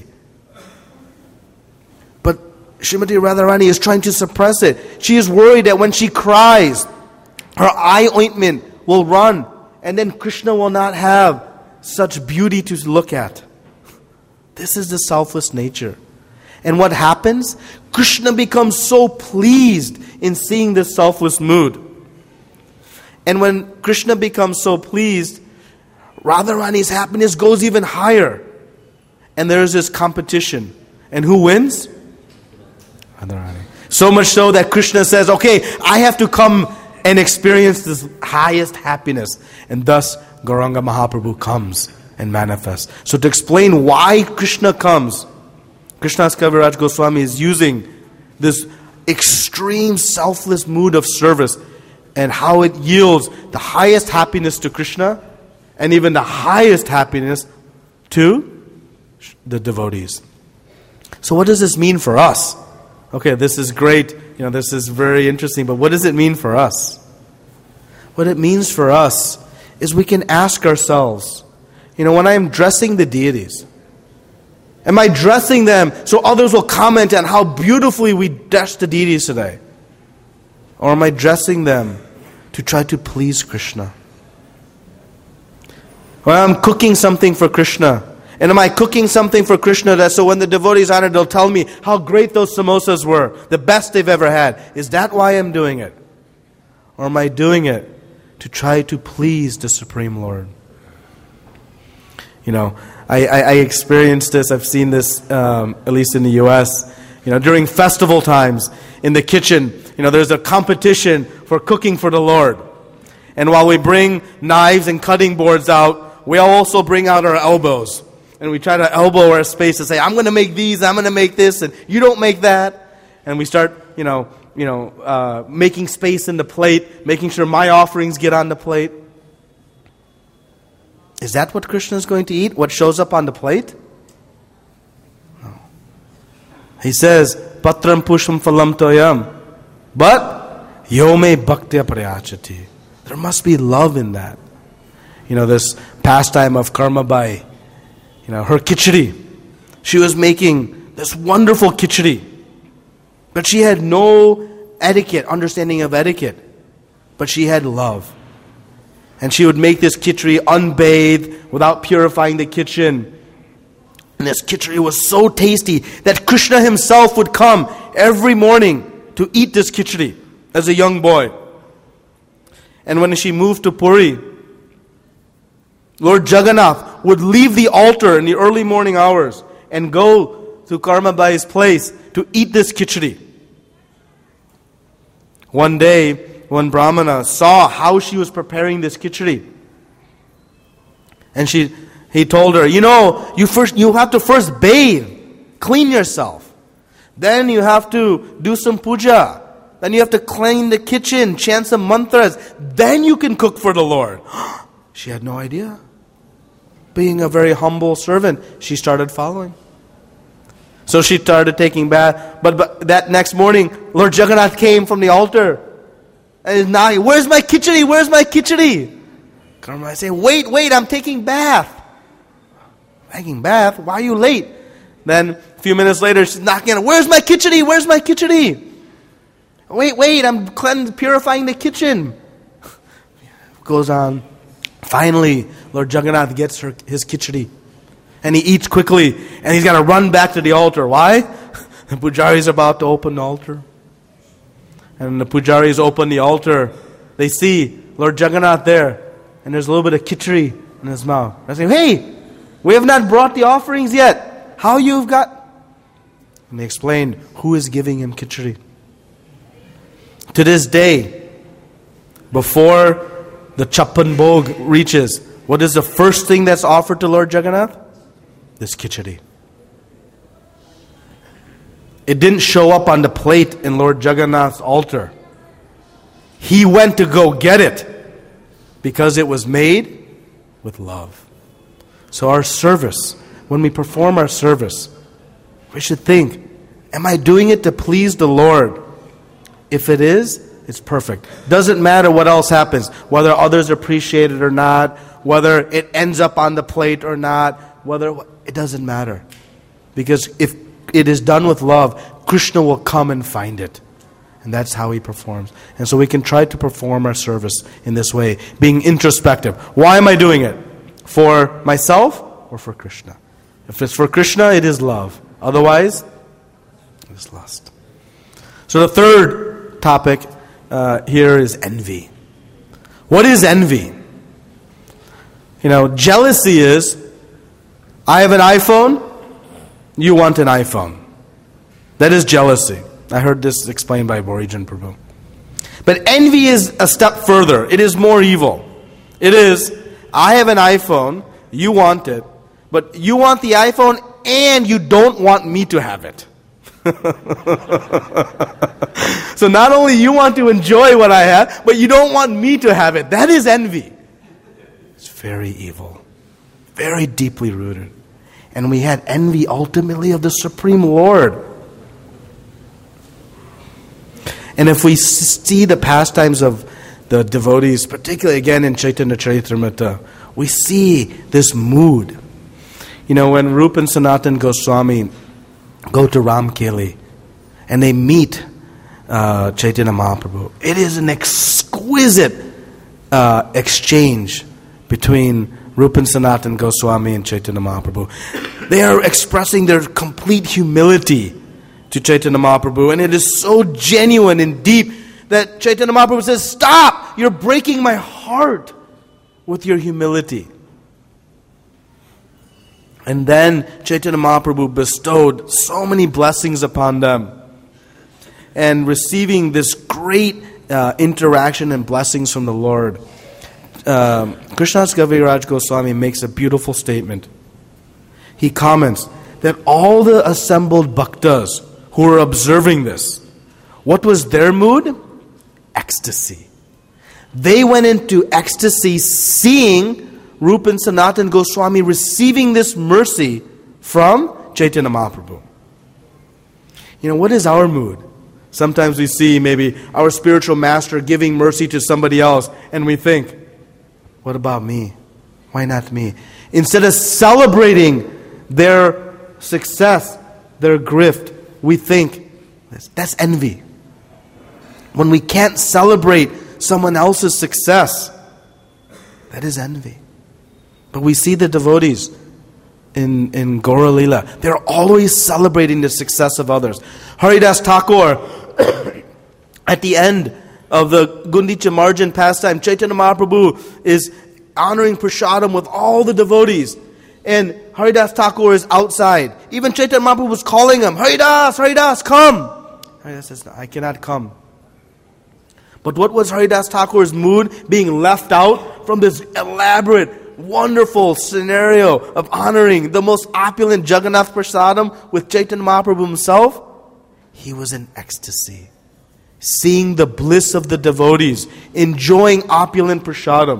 But Srimati Radharani is trying to suppress it. She is worried that when she cries, her eye ointment will run, and then Krishna will not have such beauty to look at. This is the selfless nature. And what happens? Krishna becomes so pleased in seeing this selfless mood. And when Krishna becomes so pleased, Radharani's happiness goes even higher. And there is this competition. And who wins? Radharani. So much so that Krishna says, okay, I have to come and experience this highest happiness. And thus, Gauranga Mahaprabhu comes and manifests. So to explain why Krishna comes, Krishnadas Kaviraj Goswami is using this extreme selfless mood of service and how it yields the highest happiness to Krishna and even the highest happiness to the devotees. So what does this mean for us? Okay, this is great. You know, this is very interesting, but what does it mean for us? What it means for us is we can ask ourselves, you know, when I am dressing the deities, am I dressing them so others will comment on how beautifully we dress the deities today? Or am I dressing them to try to please Krishna? Or I'm cooking something for Krishna. And am I cooking something for Krishna that so when the devotees honor, they'll tell me how great those samosas were, the best they've ever had. Is that why I'm doing it? Or am I doing it to try to please the Supreme Lord? You know, I, I, I experienced this, I've seen this, um, at least in the U S, you know, during festival times in the kitchen, you know, there's a competition for cooking for the Lord. And while we bring knives and cutting boards out, we also bring out our elbows. And we try to elbow our space to say, I'm going to make these, I'm going to make this, and you don't make that. And we start, you know, you know, uh, making space in the plate, making sure my offerings get on the plate. Is that what Krishna is going to eat? What shows up on the plate? No. He says, Patram pusham phalam toyam. But, yome bhaktya prayachati. There must be love in that. You know, this pastime of Karmabai, you know, her khichdi. She was making this wonderful khichdi. But she had no etiquette, understanding of etiquette. But she had love. And she would make this khichdi unbathed, without purifying the kitchen. And this khichdi was so tasty that Krishna himself would come every morning to eat this khichdi as a young boy. And when she moved to Puri, Lord Jagannath would leave the altar in the early morning hours and go to Karmabai's place to eat this khichdi. One day, one Brahmana saw how she was preparing this khichdi. And she, he told her, you know, you first you have to first bathe, clean yourself. Then you have to do some puja. Then you have to clean the kitchen, chant some mantras. Then you can cook for the Lord. She had no idea. Being a very humble servant, she started following. So she started taking bath. But, but that next morning, Lord Jagannath came from the altar. And he's knocking, where's my khichdi? Where's my khichdi? Karma is saying, wait, wait, I'm taking bath. Taking bath? Why are you late? Then a few minutes later, she's knocking on, where's my khichdi? Where's my khichdi? Wait, wait, I'm cleansing, purifying the kitchen. Goes on. Finally, Lord Jagannath gets her his khichdi. And he eats quickly. And he's got to run back to the altar. Why? The pujari is about to open the altar. And the pujaris open the altar. They see Lord Jagannath there. And there's a little bit of khichdi in his mouth. They say, hey, we have not brought the offerings yet. How you've got? And they explained who is giving him khichdi. To this day, before the Chappan Bhog reaches, what is the first thing that's offered to Lord Jagannath? This khichdi. It didn't show up on the plate in Lord Jagannath's altar. He went to go get it because it was made with love. So our service, when we perform our service, we should think, am I doing it to please the Lord? If it is, it's perfect. Doesn't matter what else happens, whether others appreciate it or not, whether it ends up on the plate or not, whether it doesn't matter. Because if it is done with love, Krishna will come and find it. And that's how he performs. And so we can try to perform our service in this way, being introspective. Why am I doing it? For myself or for Krishna? If it's for Krishna, it is love. Otherwise, it is lust. So the third topic uh, here is envy. What is envy? You know, jealousy is, I have an iPhone, you want an iPhone. That is jealousy. I heard this explained by Borijan Prabhu. But envy is a step further. It is more evil. It is, I have an iPhone, you want it, but you want the iPhone and you don't want me to have it. So not only you want to enjoy what I have, but you don't want me to have it. That is envy. It's very evil. Very deeply rooted. And we had envy ultimately of the Supreme Lord. And if we see the pastimes of the devotees, particularly again in Chaitanya Charitamrita, we see this mood. You know, when Rupa and Sanatan Goswami go to Ramkeli and they meet uh, Chaitanya Mahaprabhu, it is an exquisite uh, exchange between Rupa and Sanatan Goswami and Chaitanya Mahaprabhu. They are expressing their complete humility to Chaitanya Mahaprabhu, and it is so genuine and deep that Chaitanya Mahaprabhu says, stop! You're breaking my heart with your humility. And then Chaitanya Mahaprabhu bestowed so many blessings upon them. And receiving this great uh, interaction and blessings from the Lord, um, Krishnadas Kaviraj Goswami makes a beautiful statement. He comments that all the assembled bhaktas who were observing this, what was their mood? Ecstasy. They went into ecstasy seeing Rupa and Sanatan Goswami receiving this mercy from Chaitanya Mahaprabhu. You know, what is our mood? Sometimes we see maybe our spiritual master giving mercy to somebody else and we think, what about me? Why not me? Instead of celebrating their success, their grift, we think, that's envy. When we can't celebrate someone else's success, that is envy. But we see the devotees in, in Gaura Lila. They're always celebrating the success of others. Haridas Thakur, at the end of the Gundicha Marjan pastime, Chaitanya Mahaprabhu is honoring prasadam with all the devotees. And Haridas Thakur is outside. Even Chaitanya Mahaprabhu was calling him, Haridas, Haridas, come. Haridas says, no, I cannot come. But what was Haridas Thakur's mood? Being left out from this elaborate, wonderful scenario of honoring the most opulent Jagannath Prasadam with Chaitanya Mahaprabhu himself. He was in ecstasy, seeing the bliss of the devotees, enjoying opulent prasadam.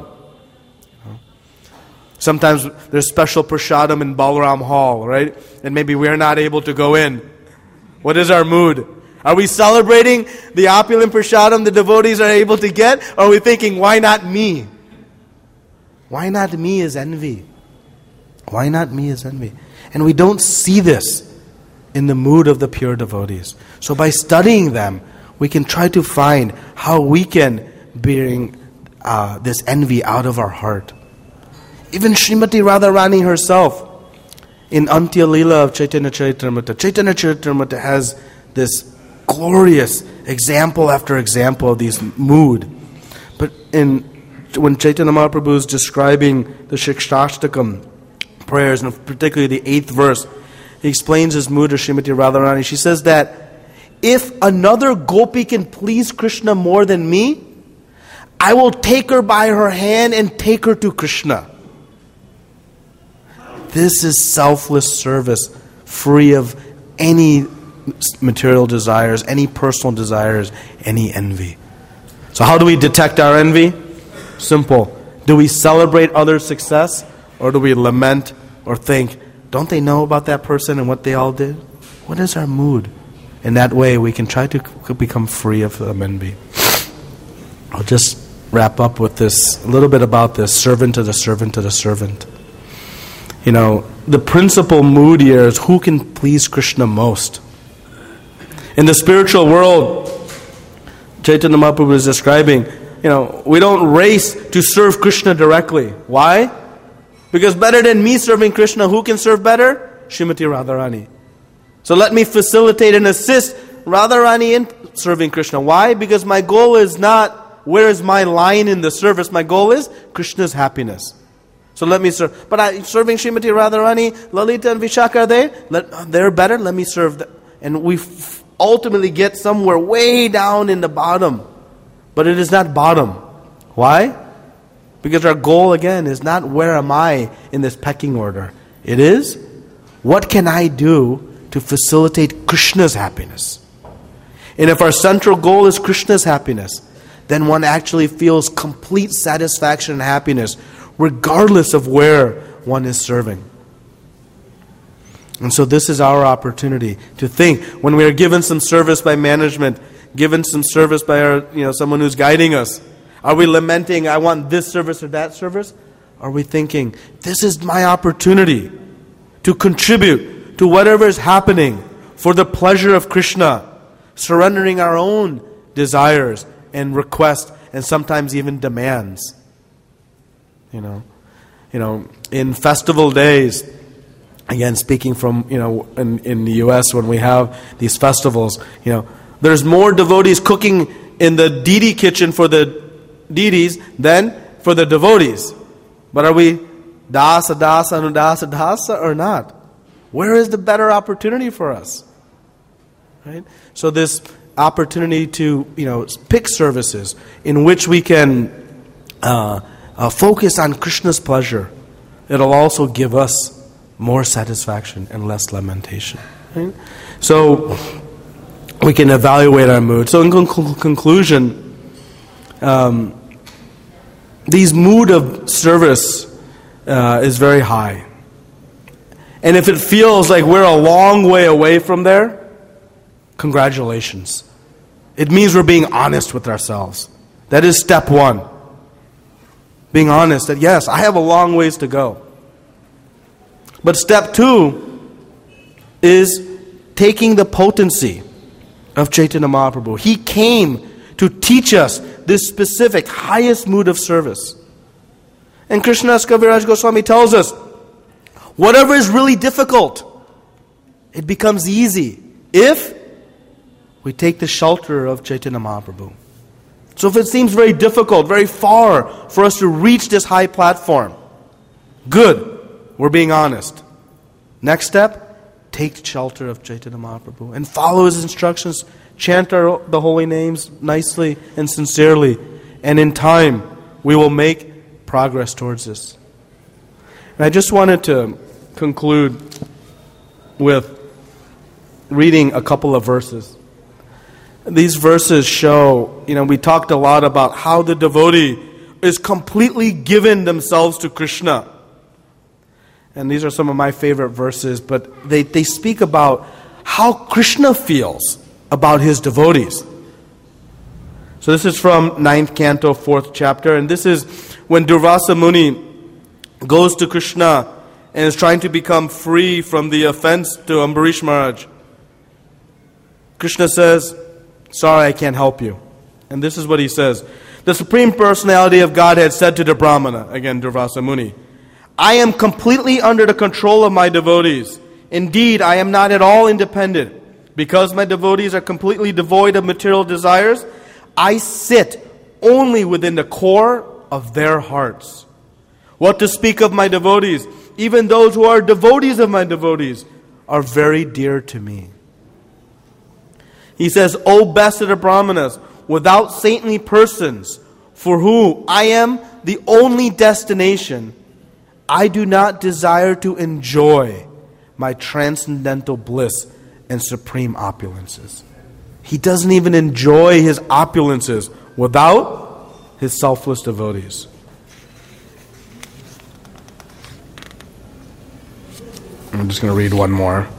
Sometimes there's special prasadam in Balaram Hall, right? And maybe we're not able to go in. What is our mood? Are we celebrating the opulent prasadam the devotees are able to get? Or are we thinking, why not me? Why not me is envy. Why not me is envy. And we don't see this in the mood of the pure devotees. So by studying them, we can try to find how we can bring uh, this envy out of our heart. Even Srimati Radharani herself, in Antya Leela of Chaitanya Charitamrita, Chaitanya Charitamrita has this glorious example after example of these mood. But in when Chaitanya Mahaprabhu is describing the Shikshashtakam prayers, and particularly the eighth verse, he explains his mood to Srimati Radharani. She says that if another gopi can please Krishna more than me, I will take her by her hand and take her to Krishna. This is selfless service, free of any material desires, any personal desires, any envy. So how do we detect our envy? Simple. Do we celebrate others' success, or do we lament or think, don't they know about that person and what they all did? What is our mood? In that way, we can try to become free of um, envy. I'll just wrap up with this, a little bit about this, servant to the servant to the servant. You know, the principal mood here is who can please Krishna most. In the spiritual world, Chaitanya Mahaprabhu is describing, you know, we don't race to serve Krishna directly. Why? Because better than me serving Krishna, who can serve better? Srimati Radharani. So let me facilitate and assist Radharani in serving Krishna. Why? Because my goal is not, where is my line in the service? My goal is Krishna's happiness. So let me serve. But I, serving Srimati Radharani, Lalita and Vishaka, are they? Let, they're better, let me serve them. And we f- ultimately get somewhere way down in the bottom. But it is not bottom. Why? Because our goal, again, is not where am I in this pecking order. It is, what can I do to facilitate Krishna's happiness? And if our central goal is Krishna's happiness, then one actually feels complete satisfaction and happiness, regardless of where one is serving. And so this is our opportunity to think, when we are given some service by management, given some service by our, you know, someone who's guiding us, are we lamenting, I want this service or that service? Are we thinking, this is my opportunity to contribute to whatever is happening for the pleasure of Krishna, surrendering our own desires and requests and sometimes even demands. You know, you know, in festival days, again, speaking from, you know, in, in the U S when we have these festivals, you know, there's more devotees cooking in the deity kitchen for the deities than for the devotees. But are we dasa, dasa, anudasa, dasa or not? Where is the better opportunity for us? Right? So this opportunity to, you know, pick services in which we can uh, uh, focus on Krishna's pleasure, it'll also give us more satisfaction and less lamentation. Right? So we can evaluate our mood. So in conc- conclusion, um, these mood of service uh, is very high. And if it feels like we're a long way away from there, congratulations. It means we're being honest with ourselves. That is step one. Being honest that, yes, I have a long ways to go. But step two is taking the potency of Chaitanya Mahaprabhu. He came to teach us this specific, highest mood of service. And Krishnadas Kaviraj Goswami tells us, whatever is really difficult, it becomes easy if we take the shelter of Chaitanya Mahaprabhu. So if it seems very difficult, very far for us to reach this high platform, good, we're being honest. Next step, take shelter of Chaitanya Mahaprabhu and follow his instructions. Chant our, the holy names nicely and sincerely. And in time, we will make progress towards this. And I just wanted to conclude with reading a couple of verses. These verses show, you know, we talked a lot about how the devotee is completely given themselves to Krishna. And these are some of my favorite verses, but they, they speak about how Krishna feels about his devotees. So this is from ninth canto, fourth chapter, and this is when Durvasa Muni goes to Krishna and is trying to become free from the offense to Ambarish Maharaj. Krishna says, sorry, I can't help you. And this is what he says. The Supreme Personality of Godhead said to the Brahmana, again Durvasa Muni, I am completely under the control of my devotees. Indeed, I am not at all independent. Because my devotees are completely devoid of material desires, I sit only within the core of their hearts. What to speak of my devotees? Even those who are devotees of my devotees are very dear to me. He says, O best of the Brahmanas, without saintly persons, for whom I am the only destination, I do not desire to enjoy my transcendental bliss and supreme opulences. He doesn't even enjoy his opulences without his selfless devotees. I'm just going to read one more.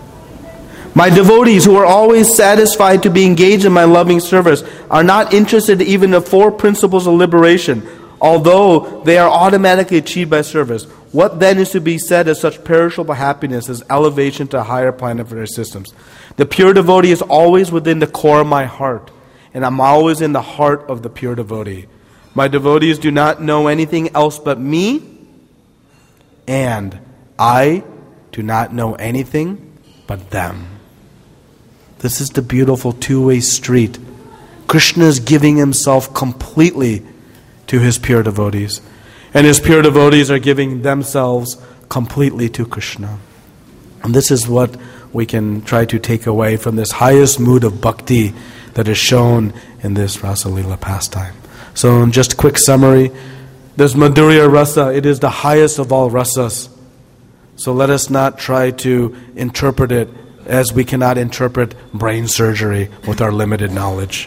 My devotees, who are always satisfied to be engaged in my loving service, are not interested even in the four principles of liberation, although they are automatically achieved by service. What then is to be said of such perishable happiness as elevation to a higher planetary systems? The pure devotee is always within the core of my heart, and I'm always in the heart of the pure devotee. My devotees do not know anything else but me, and I do not know anything but them. This is the beautiful two-way street. Krishna is giving himself completely to his pure devotees. And his pure devotees are giving themselves completely to Krishna. And this is what we can try to take away from this highest mood of bhakti that is shown in this Rasa Leela pastime. So in just a quick summary, this Madhurya Rasa, it is the highest of all rasas. So let us not try to interpret it as we cannot interpret brain surgery with our limited knowledge.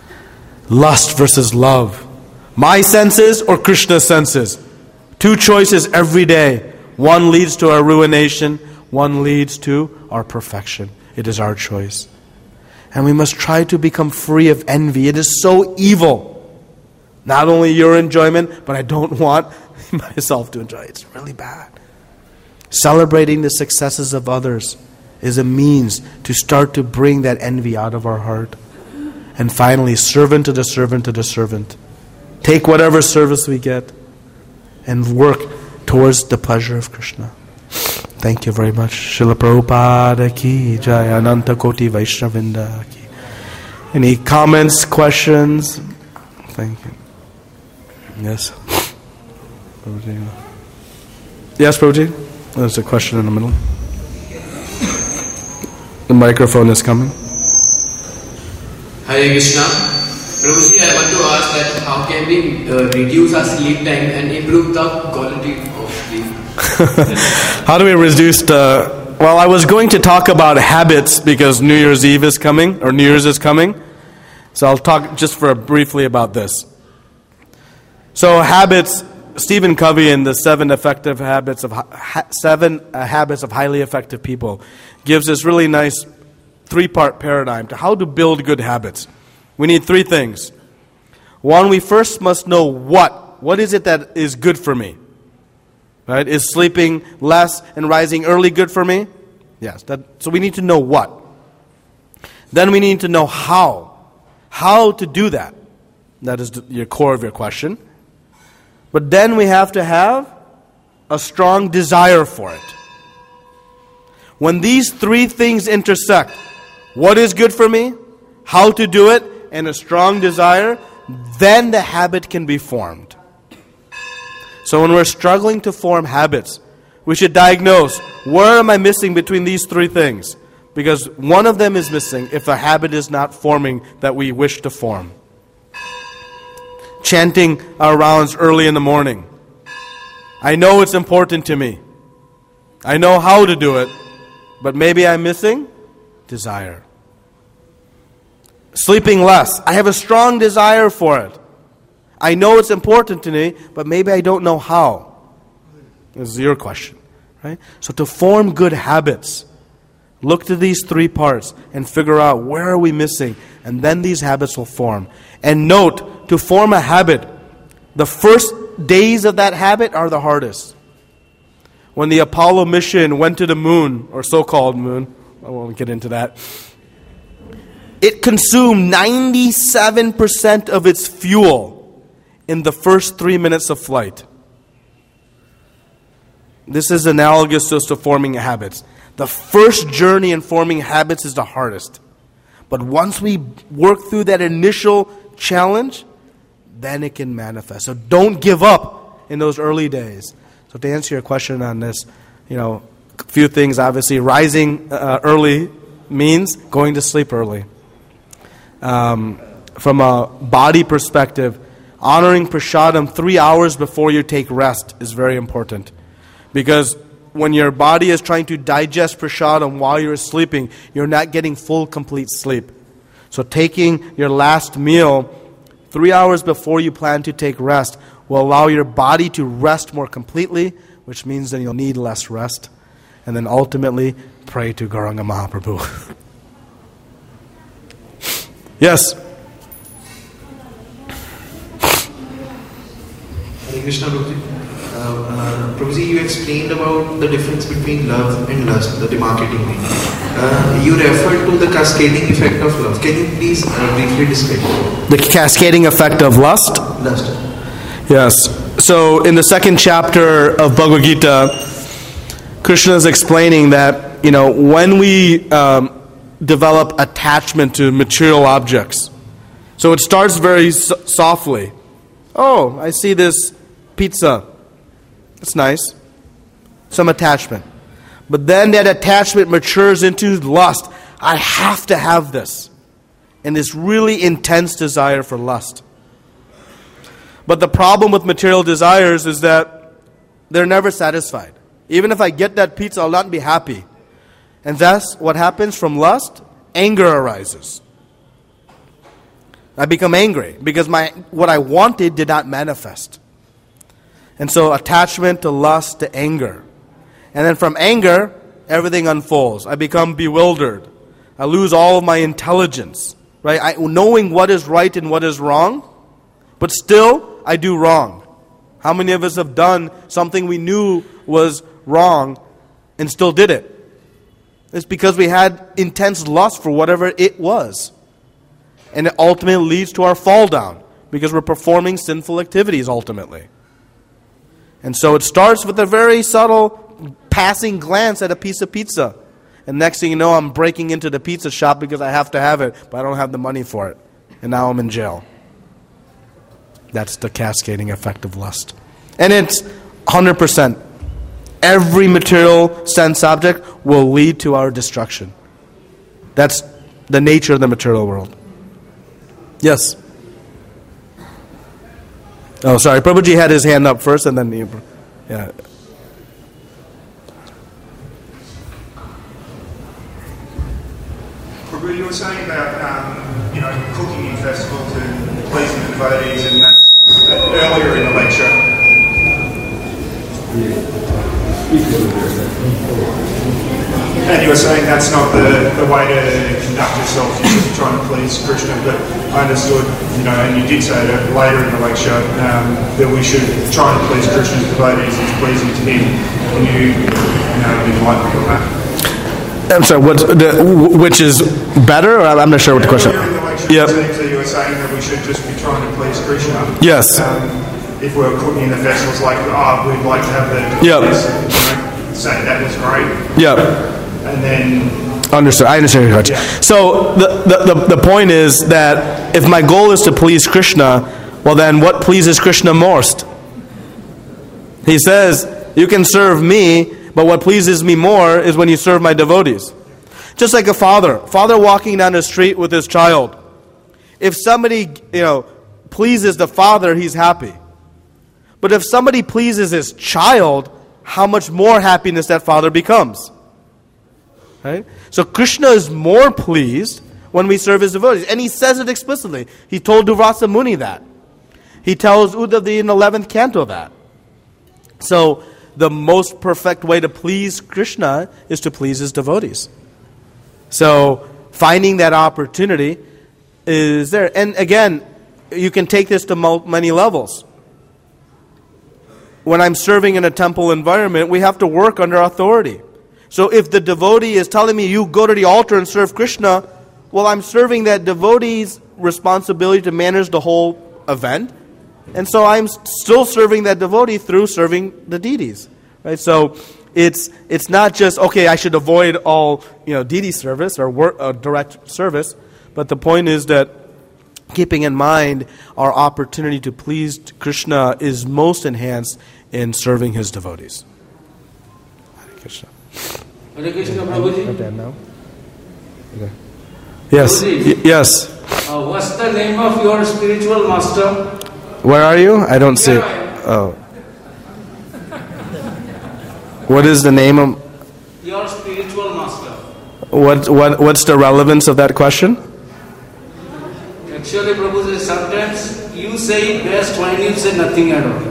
Lust versus love. My senses or Krishna's senses? Two choices every day. One leads to our ruination. One leads to our perfection. It is our choice. And we must try to become free of envy. It is so evil. Not only your enjoyment, but I don't want myself to enjoy it. It's really bad. Celebrating the successes of others is a means to start to bring that envy out of our heart. And finally, servant to the servant to the servant. Take whatever service we get and work towards the pleasure of Krishna. Thank you very much. Srila Prabhupada ki jai, Ananta Koti Vaishnavinda ki. Any comments, questions? Thank you. Yes. Prabhuji. Yes, Prabhuji? There's a question in the middle. The microphone is coming. Hare Krishna. Prabhuji, I want to ask that how can we uh, reduce our sleep time and improve the quality of sleep? How do we reduce the... Well, I was going to talk about habits because New Year's Eve is coming, or New Year's is coming. So I'll talk just for briefly about this. So habits, Stephen Covey in the Seven Effective Habits of ha, Seven uh, Habits of Highly Effective People gives this really nice three-part paradigm to how to build good habits. We need three things. One, we first must know what. What is it that is good for me? Right? Is sleeping less and rising early good for me? Yes. That, so we need to know what. Then we need to know how. How to do that. That is the your core of your question. But then we have to have a strong desire for it. When these three things intersect, what is good for me, how to do it, and a strong desire, then the habit can be formed. So when we're struggling to form habits, we should diagnose, where am I missing between these three things? Because one of them is missing if a habit is not forming that we wish to form. Chanting our rounds early in the morning. I know it's important to me. I know how to do it, but maybe I'm missing desire. Sleeping less. I have a strong desire for it. I know it's important to me, but maybe I don't know how. This is your question, right? So to form good habits, look to these three parts and figure out where are we missing, and then these habits will form. And note, to form a habit, the first days of that habit are the hardest. When the Apollo mission went to the moon, or so-called moon, I won't get into that, it consumed ninety-seven percent of its fuel in the first three minutes of flight. This is analogous to forming habits. The first journey in forming habits is the hardest. But once we work through that initial challenge, then it can manifest. So don't give up in those early days. So to answer your question on this, you know, a few things. Obviously, rising uh, early means going to sleep early. Um, from a body perspective, honoring prasadam three hours before you take rest is very important. Because when your body is trying to digest prasadam while you're sleeping, you're not getting full, complete sleep. So taking your last meal three hours before you plan to take rest will allow your body to rest more completely, which means then you'll need less rest. And then ultimately, pray to Gauranga Mahaprabhu. Yes? Hare Krishna, Prabhuji. Uh, uh, Prabhuji, you explained about the difference between love and lust, the demarcating line. Uh, you referred to the cascading effect of love. Can you please uh, briefly describe it? The cascading effect of lust? Lust. Yes. So in the second chapter of Bhagavad Gita, Krishna is explaining that, you know, when we um, develop attachment to material objects, so it starts very so- softly. Oh, I see this pizza. It's nice. Some attachment. But then that attachment matures into lust. I have to have this. And this really intense desire for lust. But the problem with material desires is that they're never satisfied. Even if I get that pizza, I'll not be happy. And thus, what happens from lust? Anger arises. I become angry because my what I wanted did not manifest. And so attachment to lust to anger. And then from anger, everything unfolds. I become bewildered. I lose all of my intelligence. Right? I, knowing what is right and what is wrong, but still I do wrong. How many of us have done something we knew was wrong and still did it? It's because we had intense lust for whatever it was. And it ultimately leads to our fall down because we're performing sinful activities ultimately. And so it starts with a very subtle passing glance at a piece of pizza. And next thing you know, I'm breaking into the pizza shop because I have to have it, but I don't have the money for it. And now I'm in jail. That's the cascading effect of lust. And it's one hundred percent. Every material sense object will lead to our destruction. That's the nature of the material world. Yes? Oh, sorry. Prabhuji had his hand up first and then... Yeah. Prabhu, you were saying about, um, you know, cooking in festivals and pleasing the devotees and that earlier in the lecture. And you were saying that's not the, the way to conduct yourself, you're just trying to please Krishna, but I understood, you know, and you did say that later in the lecture, um, that we should try and please Krishna's devotees as pleasing to him. Can you, you know, enlighten me on that? I'm sorry, what, the, which is better? Or I'm not sure what the question is. Earlier in the lecture, yep. It seems that you were saying that we should just be trying to please Krishna. Yes. Um, if we were cooking in the festivals, like, oh, we'd like to have the... Yep. This, you know, say that was great. Yep. And then Understood. I understand your question. Yeah. So the, the, the, the point is that if my goal is to please Krishna, well then what pleases Krishna most? He says, you can serve me, but what pleases me more is when you serve my devotees. Just like a father. Father walking down the street with his child. If somebody, you know, pleases the father, he's happy. But if somebody pleases his child, how much more happiness that father becomes. Right? So Krishna is more pleased when we serve his devotees. And he says it explicitly. He told Durvasa Muni that. He tells Uddhav in the eleventh canto that. So the most perfect way to please Krishna is to please his devotees. So finding that opportunity is there. And again, you can take this to many levels. When I'm serving in a temple environment, we have to work under authority. So if the devotee is telling me, you go to the altar and serve Krishna, well, I'm serving that devotee's responsibility to manage the whole event. And so I'm still serving that devotee through serving the deities. Right? So it's it's not just, okay, I should avoid all, you know, deity service or work, uh, direct service. But the point is that keeping in mind our opportunity to please Krishna is most enhanced in serving his devotees. Hare Krishna. Hare Krishna, Prabhuji. Okay, now? Okay. Yes. Y- yes. Uh, what's the name of your spiritual master? Where are you? I don't see. Here I am. Oh. What is the name of? Your spiritual master. What what what's the relevance of that question? Actually, Prabhuji, sometimes you say it best when you say nothing at all.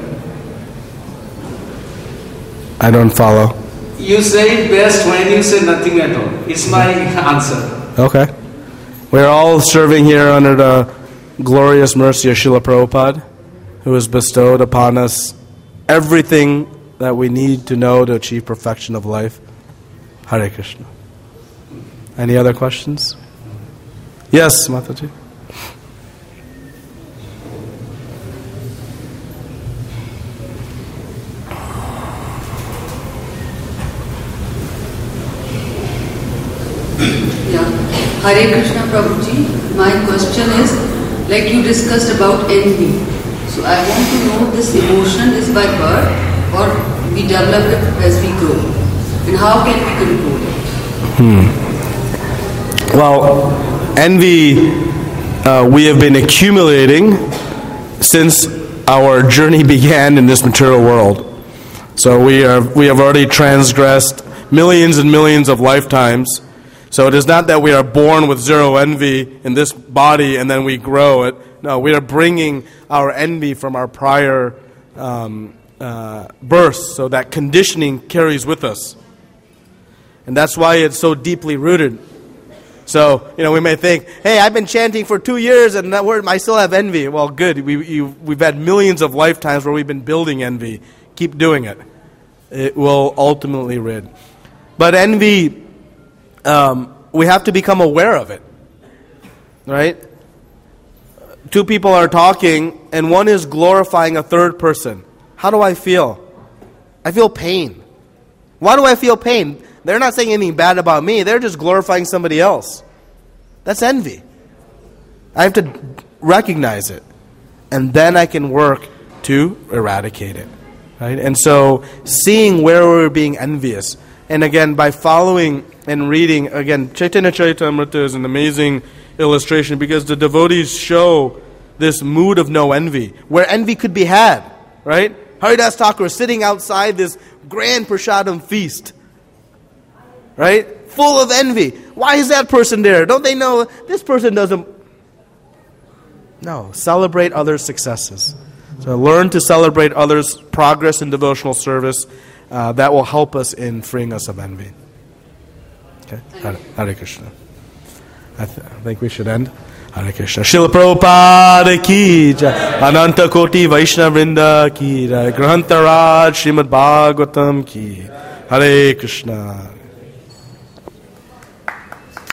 I don't follow. You say it best when you say nothing at all. It's my answer. Okay. We're all serving here under the glorious mercy of Srila Prabhupada, who has bestowed upon us everything that we need to know to achieve perfection of life. Hare Krishna. Any other questions? Yes, Mataji. Hare Krishna Prabhuji, my question is, like you discussed about envy. So I want to know, this emotion is by birth or we develop it as we grow? And how can we control it? Hmm. Well, envy uh, we have been accumulating since our journey began in this material world. So we are we have already transgressed millions and millions of lifetimes. So it is not that we are born with zero envy in this body and then we grow it. No, we are bringing our envy from our prior um, uh, births. So that conditioning carries with us. And that's why it's so deeply rooted. So, you know, we may think, hey, I've been chanting for two years and that word, I still have envy. Well, good. We, you, we've had millions of lifetimes where we've been building envy. Keep doing it. It will ultimately rid. But envy... Um, we have to become aware of it, right? Two people are talking, and one is glorifying a third person. How do I feel? I feel pain. Why do I feel pain? They're not saying anything bad about me. They're just glorifying somebody else. That's envy. I have to recognize it, and then I can work to eradicate it, right? And so, seeing where we're being envious, and again, by following and reading, again, Chaitanya Charitamrita is an amazing illustration because the devotees show this mood of no envy, where envy could be had, right? Haridas Thakur sitting outside this grand prasadam feast, right? Full of envy. Why is that person there? Don't they know this person doesn't... No, celebrate others' successes. So learn to celebrate others' progress in devotional service. Uh, that will help us in freeing us of envy. Okay, Hare, Hare Krishna. I, th- I think we should end. Hare Krishna. Srila Prabhupada ki jai. Ananta Koti Vaishnavrinda ki jai. Grahantaraj Srimad Bhagavatam ki. Hare Krishna.